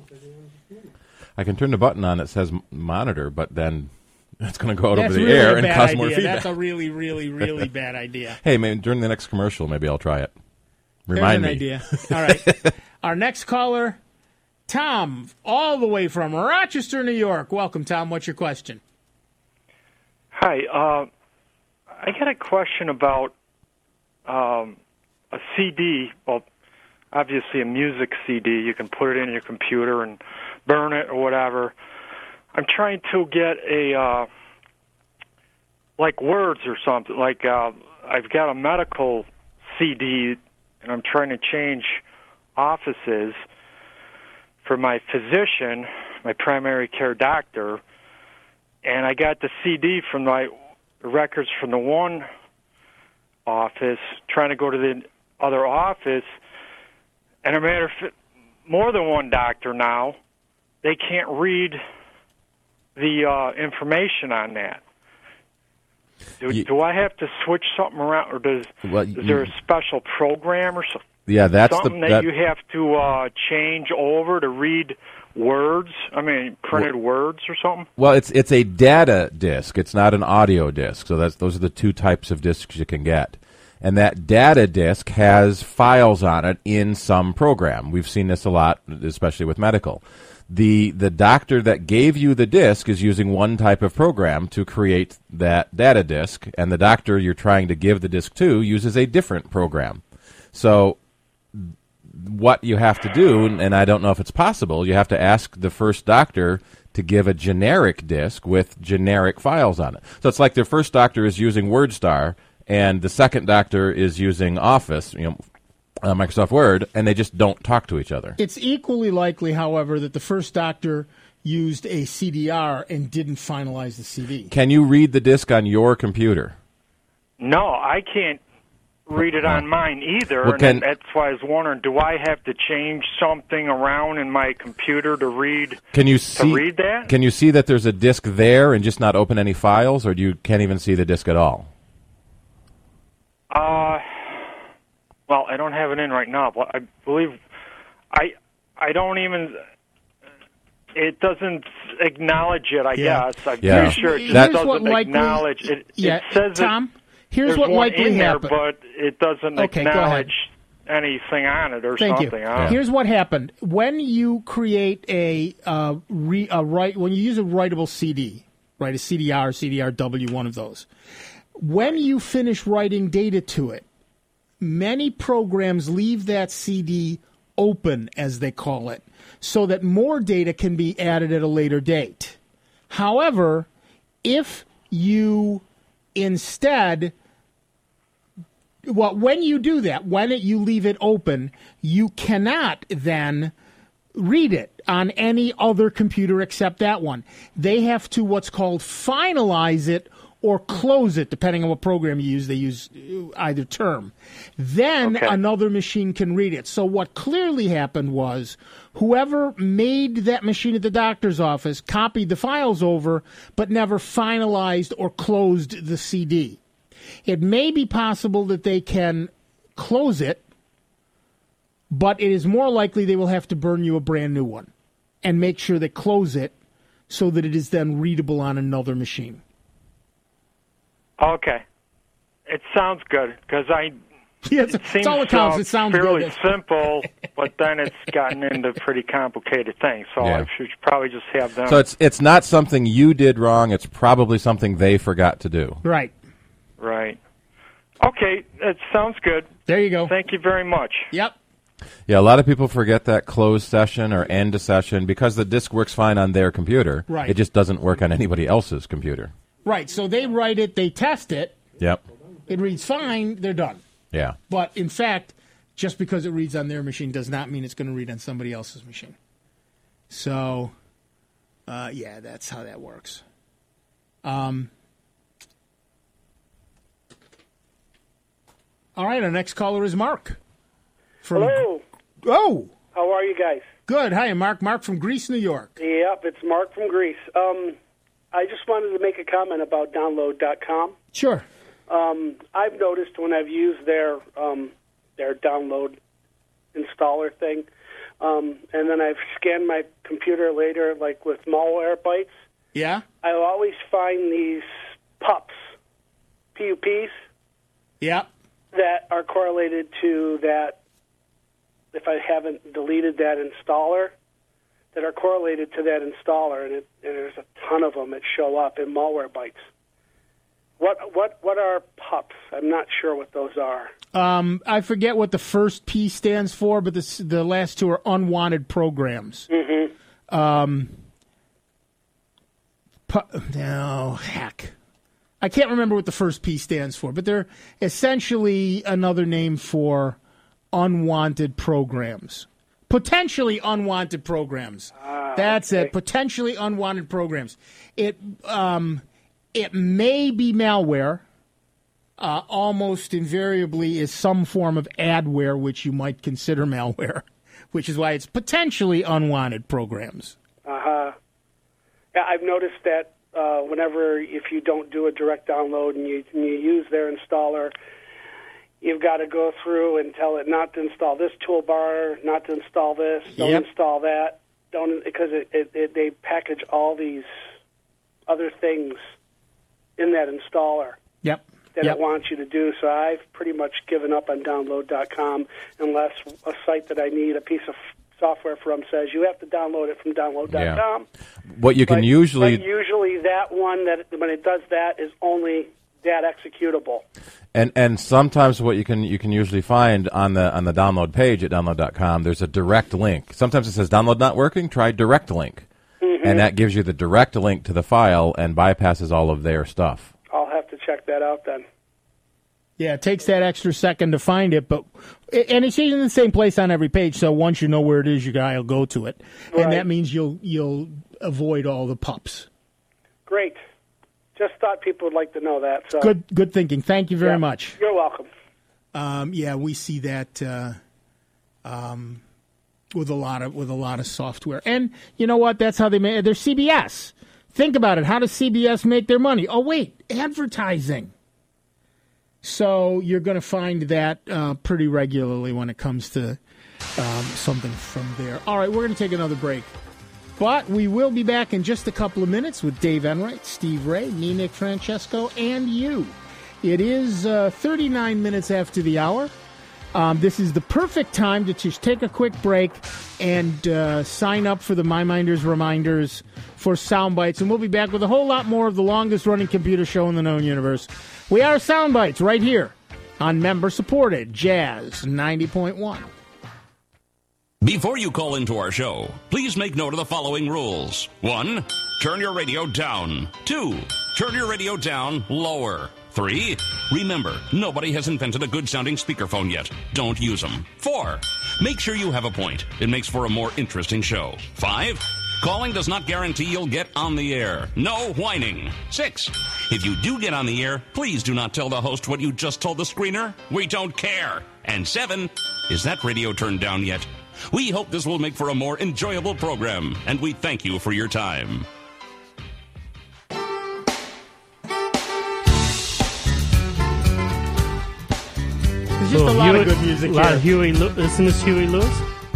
I can turn the button on that says monitor, but then it's going to go out over the air and cause more feedback. That's a really, really, really bad idea. Hey, man, during the next commercial, maybe I'll try it. Remind me. Idea. All right. Our next caller, Tom, all the way from Rochester, New York. Welcome, Tom. What's your question? Hi. I got a question about a CD. Well, obviously a music CD. You can put it in your computer and burn it or whatever. I'm trying to get a, like words or something. Like I've got a medical CD, and I'm trying to change offices for my physician, my primary care doctor, and I got the CD from the records from the one office, trying to go to the other office, and a matter of fact, more than one doctor now, they can't read the information on that. Do I have to switch something around, or is there a special program or something? Yeah, that's something that you have to change over to read words? I mean, printed words or something? Well, it's a data disc. It's not an audio disc. So those are the two types of discs you can get. And that data disc has files on it in some program. We've seen this a lot, especially with medical. The doctor that gave you the disc is using one type of program to create that data disc, and the doctor you're trying to give the disc to uses a different program. So what you have to do, and I don't know if it's possible, you have to ask the first doctor to give a generic disc with generic files on it. So it's like the first doctor is using WordStar, and the second doctor is using Office, Microsoft Word, and they just don't talk to each other. It's equally likely, however, that the first doctor used a CDR and didn't finalize the CD. Can you read the disc on your computer? No, I can't read it on mine either, Well, and that's why I was wondering, do I have to change something around in my computer to read read that? Can you see that there's a disc there and just not open any files, or can't even see the disc at all? Well, I don't have it in right now, but I believe I don't even. It doesn't acknowledge it, I guess. I'm pretty sure it just doesn't acknowledge it. It says Tom, here's there's what one likely in there, happened. but it doesn't acknowledge anything on it or Thank something. you. Here's what happened when you create when you use a writable CD, right? A CDR, CDRW, one of those. When you finish writing data to it, many programs leave that CD open, as they call it, so that more data can be added at a later date. However, if you instead, when you do that, you leave it open, you cannot then read it on any other computer except that one. They have to what's called finalize it or close it, depending on what program you use. They use either term. Then another machine can read it. So what clearly happened was whoever made that machine at the doctor's office copied the files over, but never finalized or closed the CD. It may be possible that they can close it, but it is more likely they will have to burn you a brand new one and make sure they close it so that it is then readable on another machine. Okay. It sounds good, because Yes, it seems all it counts. It sounds fairly good. simple, but then it's gotten into pretty complicated things. So I should probably just have them. So it's not something you did wrong. It's probably something they forgot to do. Right. Right. Okay, it sounds good. There you go. Thank you very much. Yep. Yeah, a lot of people forget that close session or end a session because the disk works fine on their computer. Right. It just doesn't work on anybody else's computer. Right. So they write it, they test it. Yep. It reads fine, they're done. Yeah. But in fact, just because it reads on their machine does not mean it's going to read on somebody else's machine. So, that's how that works. All right, our next caller is Mark. Hello. Oh. How are you guys? Good. Hi, Mark. Mark from Greece, New York. Yep, it's Mark from Greece. I just wanted to make a comment about download.com. Sure. I've noticed when I've used their download installer thing, and then I've scanned my computer later, like with Malwarebytes. Yeah? I always find these PUPs, PUPs. Yeah. That are correlated to that, if I haven't deleted that installer, that are correlated to that installer, and there's a ton of them that show up in Malwarebytes. What are PUPs? I'm not sure what those are. I forget what the first P stands for, but the last two are unwanted programs. Mm-hmm. Heck. I can't remember what the first P stands for, but they're essentially another name for unwanted programs. Potentially unwanted programs. That's it. Potentially unwanted programs. It may be malware. Almost invariably is some form of adware, which you might consider malware, which is why it's potentially unwanted programs. Yeah, I've noticed that whenever, if you don't do a direct download and you use their installer, you've got to go through and tell it not to install this toolbar, not to install this, don't install that, because they package all these other things in that installer. That it wants you to do. So I've pretty much given up on download.com unless a site that I need a piece of software from says you have to download it from download.com. What you can usually that one, that when it does that, is only that executable. And sometimes what you can usually find on the download page at download.com, there's a direct link. Sometimes it says download not working, try direct link. And that gives you the direct link to the file and bypasses all of their stuff. I'll have to check that out then. Yeah, it takes that extra second to find it, and it's in the same place on every page. So once you know where it is, your guy will go to it, and that means you'll avoid all the pups. Great. Just thought people would like to know that. So good thinking. Thank you very much. You're welcome. We see that with a lot of software, and you know what? That's how they make. They're CBS. Think about it. How does CBS make their money? Oh wait, advertising. So you're going to find that pretty regularly when it comes to something from there. All right, we're going to take another break. But we will be back in just a couple of minutes with Dave Enright, Steve Ray, me, Nick Francesco, and you. It is 39 minutes after the hour. This is the perfect time to just take a quick break and sign up for the My Minders Reminders for Soundbites. And we'll be back with a whole lot more of the longest-running computer show in the known universe. We are Soundbites right here on member-supported Jazz 90.1. Before you call into our show, please make note of the following rules. 1, turn your radio down. 2, turn your radio down lower. 3, remember, nobody has invented a good-sounding speakerphone yet. Don't use them. 4, make sure you have a point. It makes for a more interesting show. 5, calling does not guarantee you'll get on the air. No whining. 6, if you do get on the air, please do not tell the host what you just told the screener. We don't care. And 7, is that radio turned down yet? We hope this will make for a more enjoyable program, and we thank you for your time. There's just a lot of good music here. A lot of Huey Lewis. Isn't this Huey Lewis?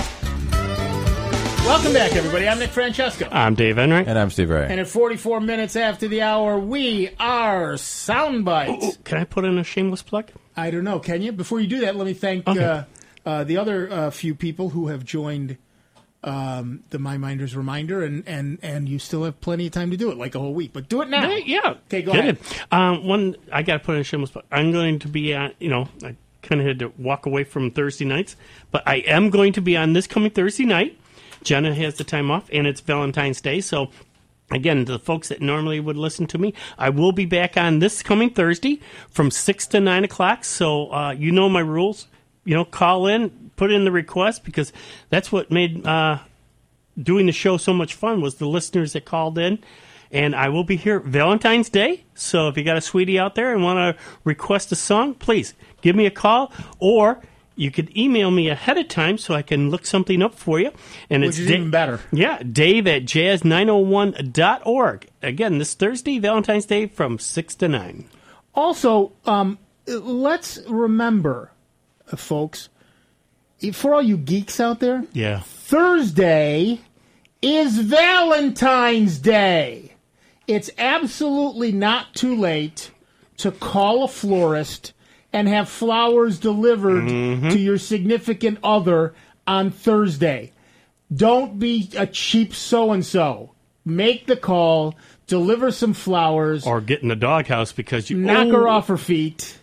Welcome back, everybody. I'm Nick Francesco. I'm Dave Enright. And I'm Steve Ray. And at 44 minutes after the hour, we are Soundbites. Can I put in a shameless plug? I don't know. Can you? Before you do that, let me thank the other few people who have joined the My Minders Reminder, and you still have plenty of time to do it, like a whole week. But do it now. Yeah. Okay, go ahead. One, I got to put in a shameless plug. I'm going to be on, I kind of had to walk away from Thursday nights, but I am going to be on this coming Thursday night. Jenna has the time off, and it's Valentine's Day, so again, the folks that normally would listen to me, I will be back on this coming Thursday from 6 to 9 o'clock, so you know my rules. Call in, put in the request, because that's what made doing the show so much fun, was the listeners that called in. And I will be here Valentine's Day, so if you got a sweetie out there and want to request a song, please give me a call, or you could email me ahead of time so I can look something up for you. And Which is even better. Yeah, Dave at jazz901.org. Again, this Thursday, Valentine's Day, from 6 to 9. Also, let's remember, folks, for all you geeks out there, Thursday is Valentine's Day. It's absolutely not too late to call a florist and have flowers delivered to your significant other on Thursday. Don't be a cheap so-and-so. Make the call, deliver some flowers. Or get in the doghouse because you... Knock her off her feet.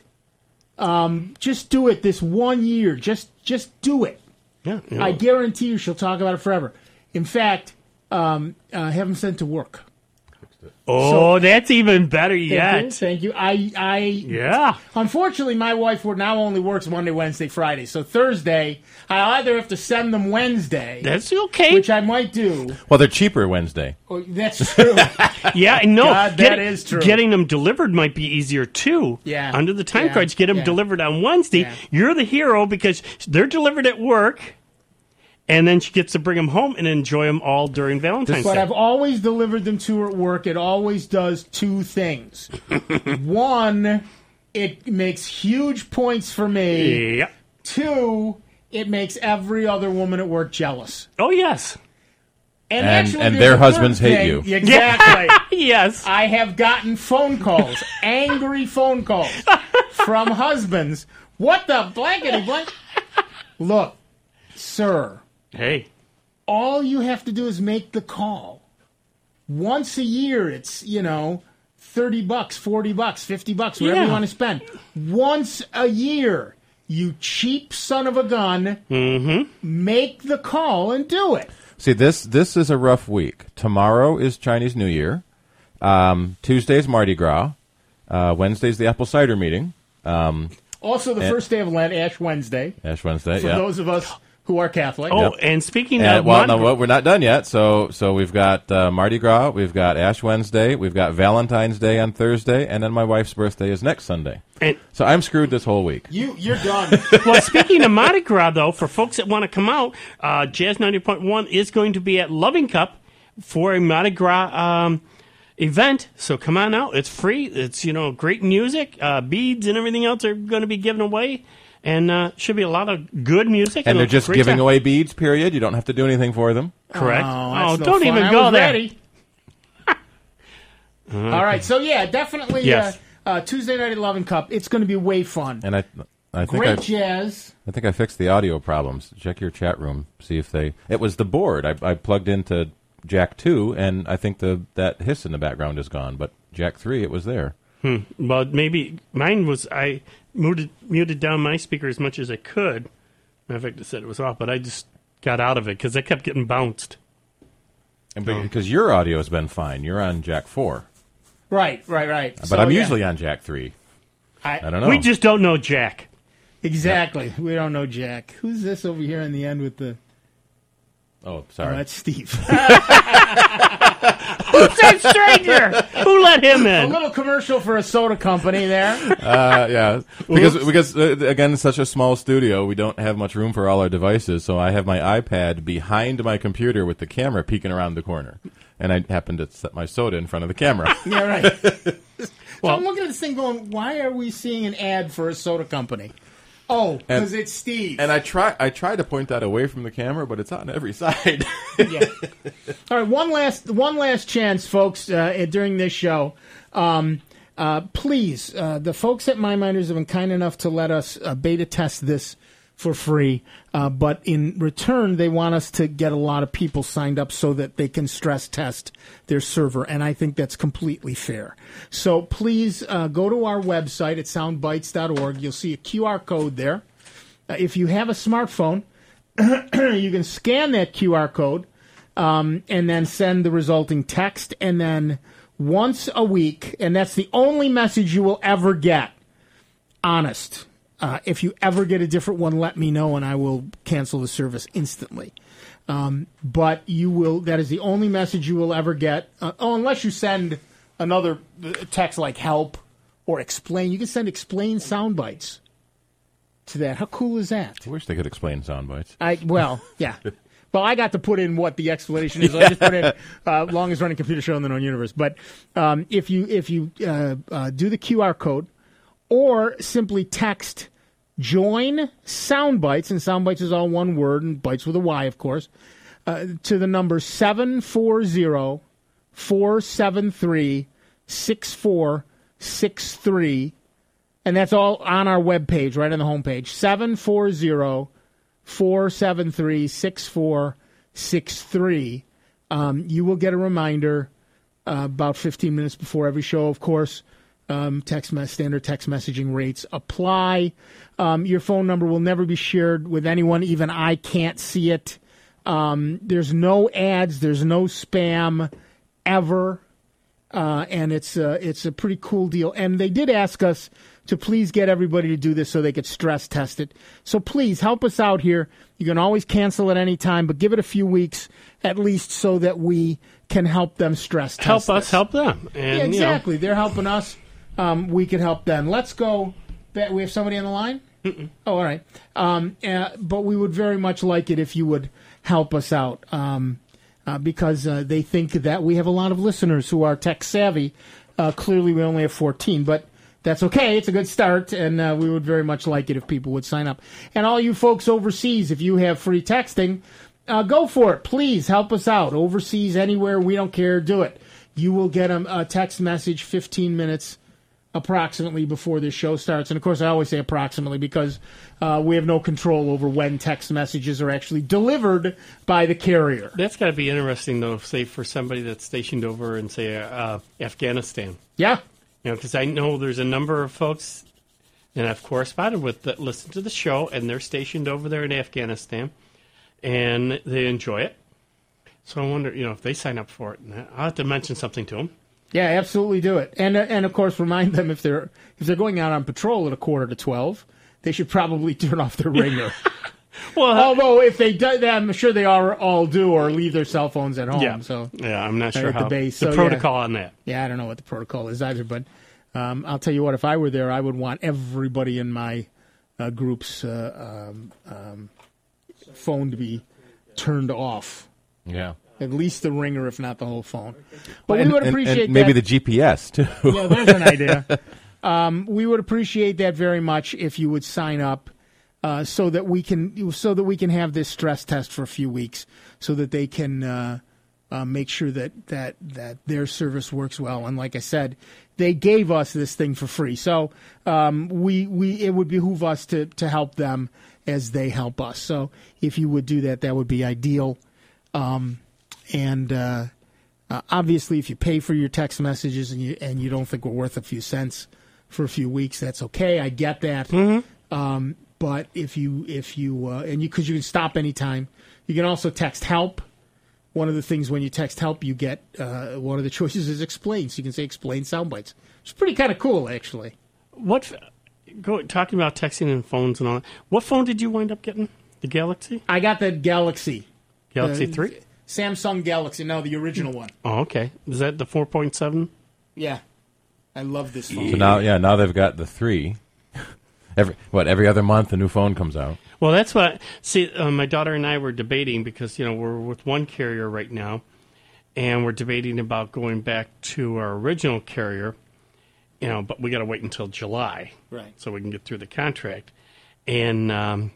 Just do it this 1 year. Just do it. Yeah, I guarantee you she'll talk about it forever. In fact, have them sent to work. Oh, that's even better yet. Thank you. Yeah. Unfortunately, my wife now only works Monday, Wednesday, Friday. So Thursday, I either have to send them Wednesday. That's okay. Which I might do. Well, they're cheaper Wednesday. Oh, that's true. Yeah, I know. God, that is true. Getting them delivered might be easier, too. Yeah. Under the time Yeah. cards, get them Yeah. delivered on Wednesday. Yeah. You're the hero because they're delivered at work, and then she gets to bring them home and enjoy them all during Valentine's But Day. I've always delivered them to her at work. It always does two things. One, it makes huge points for me. Yep. Two, it makes every other woman at work jealous. Oh, yes. And actually, and there's their a husbands third hate thing. you. Exactly. Yes. I have gotten phone calls, angry phone calls from husbands. What the blankety blank? Look, sir. Hey. All you have to do is make the call. Once a year, it's, $30, $40, $50, whatever Yeah. you want to spend. Once a year, you cheap son of a gun, make the call and do it. See, this is a rough week. Tomorrow is Chinese New Year. Tuesday's Mardi Gras. Wednesday's the apple cider meeting. Also, the first day of Lent, Ash Wednesday. Ash Wednesday, For yeah. those of us who are Catholic. Oh, and speaking And, of well, Mardi no, we're not done yet. So we've got Mardi Gras, we've got Ash Wednesday, we've got Valentine's Day on Thursday, and then my wife's birthday is next Sunday. And- so I'm screwed this whole week. You're done. Well, speaking of Mardi Gras, though, for folks that want to come out, Jazz 90.1 is going to be at Loving Cup for a Mardi Gras event. So come on out. It's free. It's, great music. Beads and everything else are going to be given away. And should be a lot of good music. And they're a just great giving time. away beads, period. You don't have to do anything for them. Correct. that's no don't fun. even I go was there. ready. All right, so yeah, definitely Yes. Tuesday night at Loving Cup. It's going to be way fun. And I think Great jazz. I think I fixed the audio problems. Check your chat room. See if it was the board. I plugged into Jack 2, and I think that hiss in the background is gone. But Jack 3, it was there. Well, maybe mine was, I muted down my speaker as much as I could. Matter of fact, I said it was off, but I just got out of it because I kept getting bounced. And because your audio has been fine. You're on Jack 4. Right. But So, I'm yeah. usually on Jack 3. I don't know. We just don't know Jack. Exactly. Yep. We don't know Jack. Who's this over here in the end with the... Oh, sorry. Oh, that's Steve. Who's that stranger? Who let him A in? little commercial for a soda company there. Yeah, because again, it's such a small studio, we don't have much room for all our devices. So I have my iPad behind my computer with the camera peeking around the corner, and I happen to set my soda in front of the camera. Yeah, right. So I'm looking at this thing going, why are we seeing an ad for a soda company? Oh, because it's Steve. And I try to point that away from the camera, but it's on every side. Yeah. All right, one last chance, folks, during this show. Please, the folks at MyMinders have been kind enough to let us beta test this for free, but in return, they want us to get a lot of people signed up so that they can stress test their server, and I think that's completely fair. So please go to our website at soundbites.org. You'll see a QR code there. If you have a smartphone, you can scan that QR code and then send the resulting text, and then once a week, and that's the only message you will ever get, honest. If you ever get a different one, let me know, and I will cancel the service instantly. But you will. That is the only message you will ever get. Unless you send another text like help or explain. You can send explain sound bites to that. How cool is that? I wish they could explain sound bites. Yeah. Well, I got to put in what the explanation is. I just put in longest running computer show in the known universe. But if you do the QR code or simply text join Soundbites, and Soundbites is all one word, and bites with a Y, of course, to the number 740-473-6463, and that's all on our webpage, right on the homepage, 740-473-6463. You will get a reminder about 15 minutes before every show, of course. Standard text messaging rates apply. Your phone number will never be shared with anyone. Even I can't see it. There's no ads. There's no spam ever. and it's a pretty cool deal. And they did ask us to please get everybody to do this so they could stress test it. So please help us out here. You can always cancel at any time, but give it a few weeks at least so that we can help them stress test Help us, this. help them. And, Yeah, exactly. They're helping us. We can help them. Let's go. We have somebody on the line? Mm-mm. Oh, all right. But we would very much like it if you would help us out because they think that we have a lot of listeners who are tech savvy. Clearly, we only have 14, but that's okay. It's a good start, and we would very much like it if people would sign up. And all you folks overseas, if you have free texting, go for it. Please help us out. Overseas, anywhere, we don't care. Do it. You will get a text message 15 minutes approximately before this show starts. And, of course, I always say approximately because we have no control over when text messages are actually delivered by the carrier. That's got to be interesting, though, say, for somebody that's stationed over in, say, Afghanistan. Yeah. You know, because I know there's a number of folks, and I've corresponded with, that listen to the show, and they're stationed over there in Afghanistan, and they enjoy it. So I wonder, if they sign up for it. I'll have to mention something to them. Yeah, absolutely do it. And of course, remind them if they're going out on patrol at 11:45, they should probably turn off their ringer. Well, although if they do that, I'm sure they all do, or leave their cell phones at home. Yeah, so I'm not sure at how the base. the protocol on that. Yeah, I don't know what the protocol is either, but I'll tell you what. If I were there, I would want everybody in my group's phone to be turned off. Yeah. At least the ringer, if not the whole phone. But we would appreciate and maybe that. the GPS too. Yeah, there's an idea. We would appreciate that very much if you would sign up, so that we can have this stress test for a few weeks, so that they can make sure that their service works well. And like I said, they gave us this thing for free, so it would behoove us to help them as they help us. So if you would do that, that would be ideal. Obviously, if you pay for your text messages and you don't think we're worth a few cents for a few weeks, that's okay. I get that. Mm-hmm. But if you because you can stop anytime, you can also text help. One of the things when you text help, you get one of the choices is explain. So you can say explain sound bites. It's pretty kind of cool, actually. Talking about texting and phones and all that. What phone did you wind up getting? The Galaxy? I got the Galaxy. Galaxy 3? Samsung Galaxy. No, the original one. Oh, okay. Is that the 4.7? Yeah. I love this phone. So now they've got the 3. Every other month a new phone comes out. Well, that's what. See, my daughter and I were debating because we're with one carrier right now, and we're debating about going back to our original carrier. But we got to wait until July, right? So we can get through the contract. And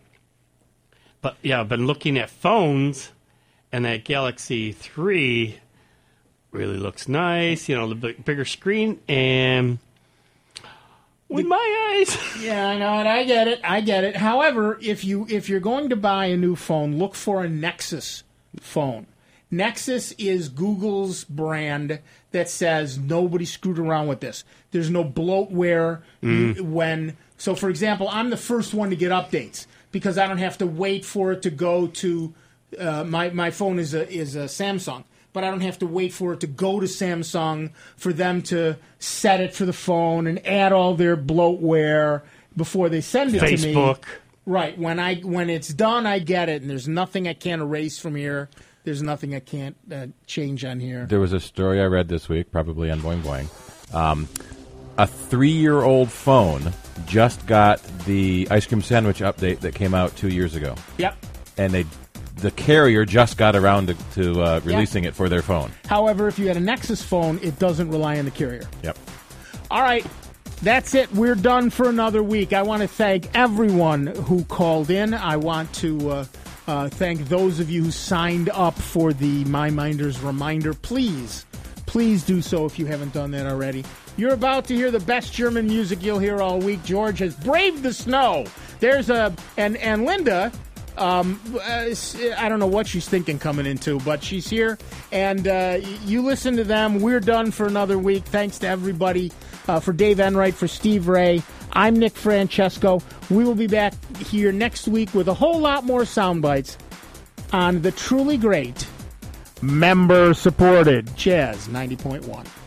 but yeah, I've been looking at phones, and that Galaxy 3 really looks nice. The bigger screen and. With my eyes. Yeah, I know it. I get it. However, if you're going to buy a new phone, look for a Nexus phone. Nexus is Google's brand that says nobody screwed around with this. There's no bloatware So, for example, I'm the first one to get updates because I don't have to wait for it to go to my phone is a Samsung. But I don't have to wait for it to go to Samsung for them to set it for the phone and add all their bloatware before they send it to me. Facebook. Right. When it's done, I get it, and there's nothing I can't erase from here. There's nothing I can't change on here. There was a story I read this week, probably on Boing Boing. A 3-year-old phone just got the ice cream sandwich update that came out 2 years ago. Yep. And the carrier just got around to releasing it for their phone. However, if you had a Nexus phone, it doesn't rely on the carrier. Yep. All right. That's it. We're done for another week. I want to thank everyone who called in. I want to thank those of you who signed up for the My Minders reminder. Please do so if you haven't done that already. You're about to hear the best German music you'll hear all week. George has braved the snow. There's and Linda... I don't know what she's thinking coming into, but she's here, and you listen to them. We're done for another week. Thanks to everybody, for Dave Enright, for Steve Ray. I'm Nick Francesco. We will be back here next week with a whole lot more sound bites on the truly great member-supported Jazz 90.1.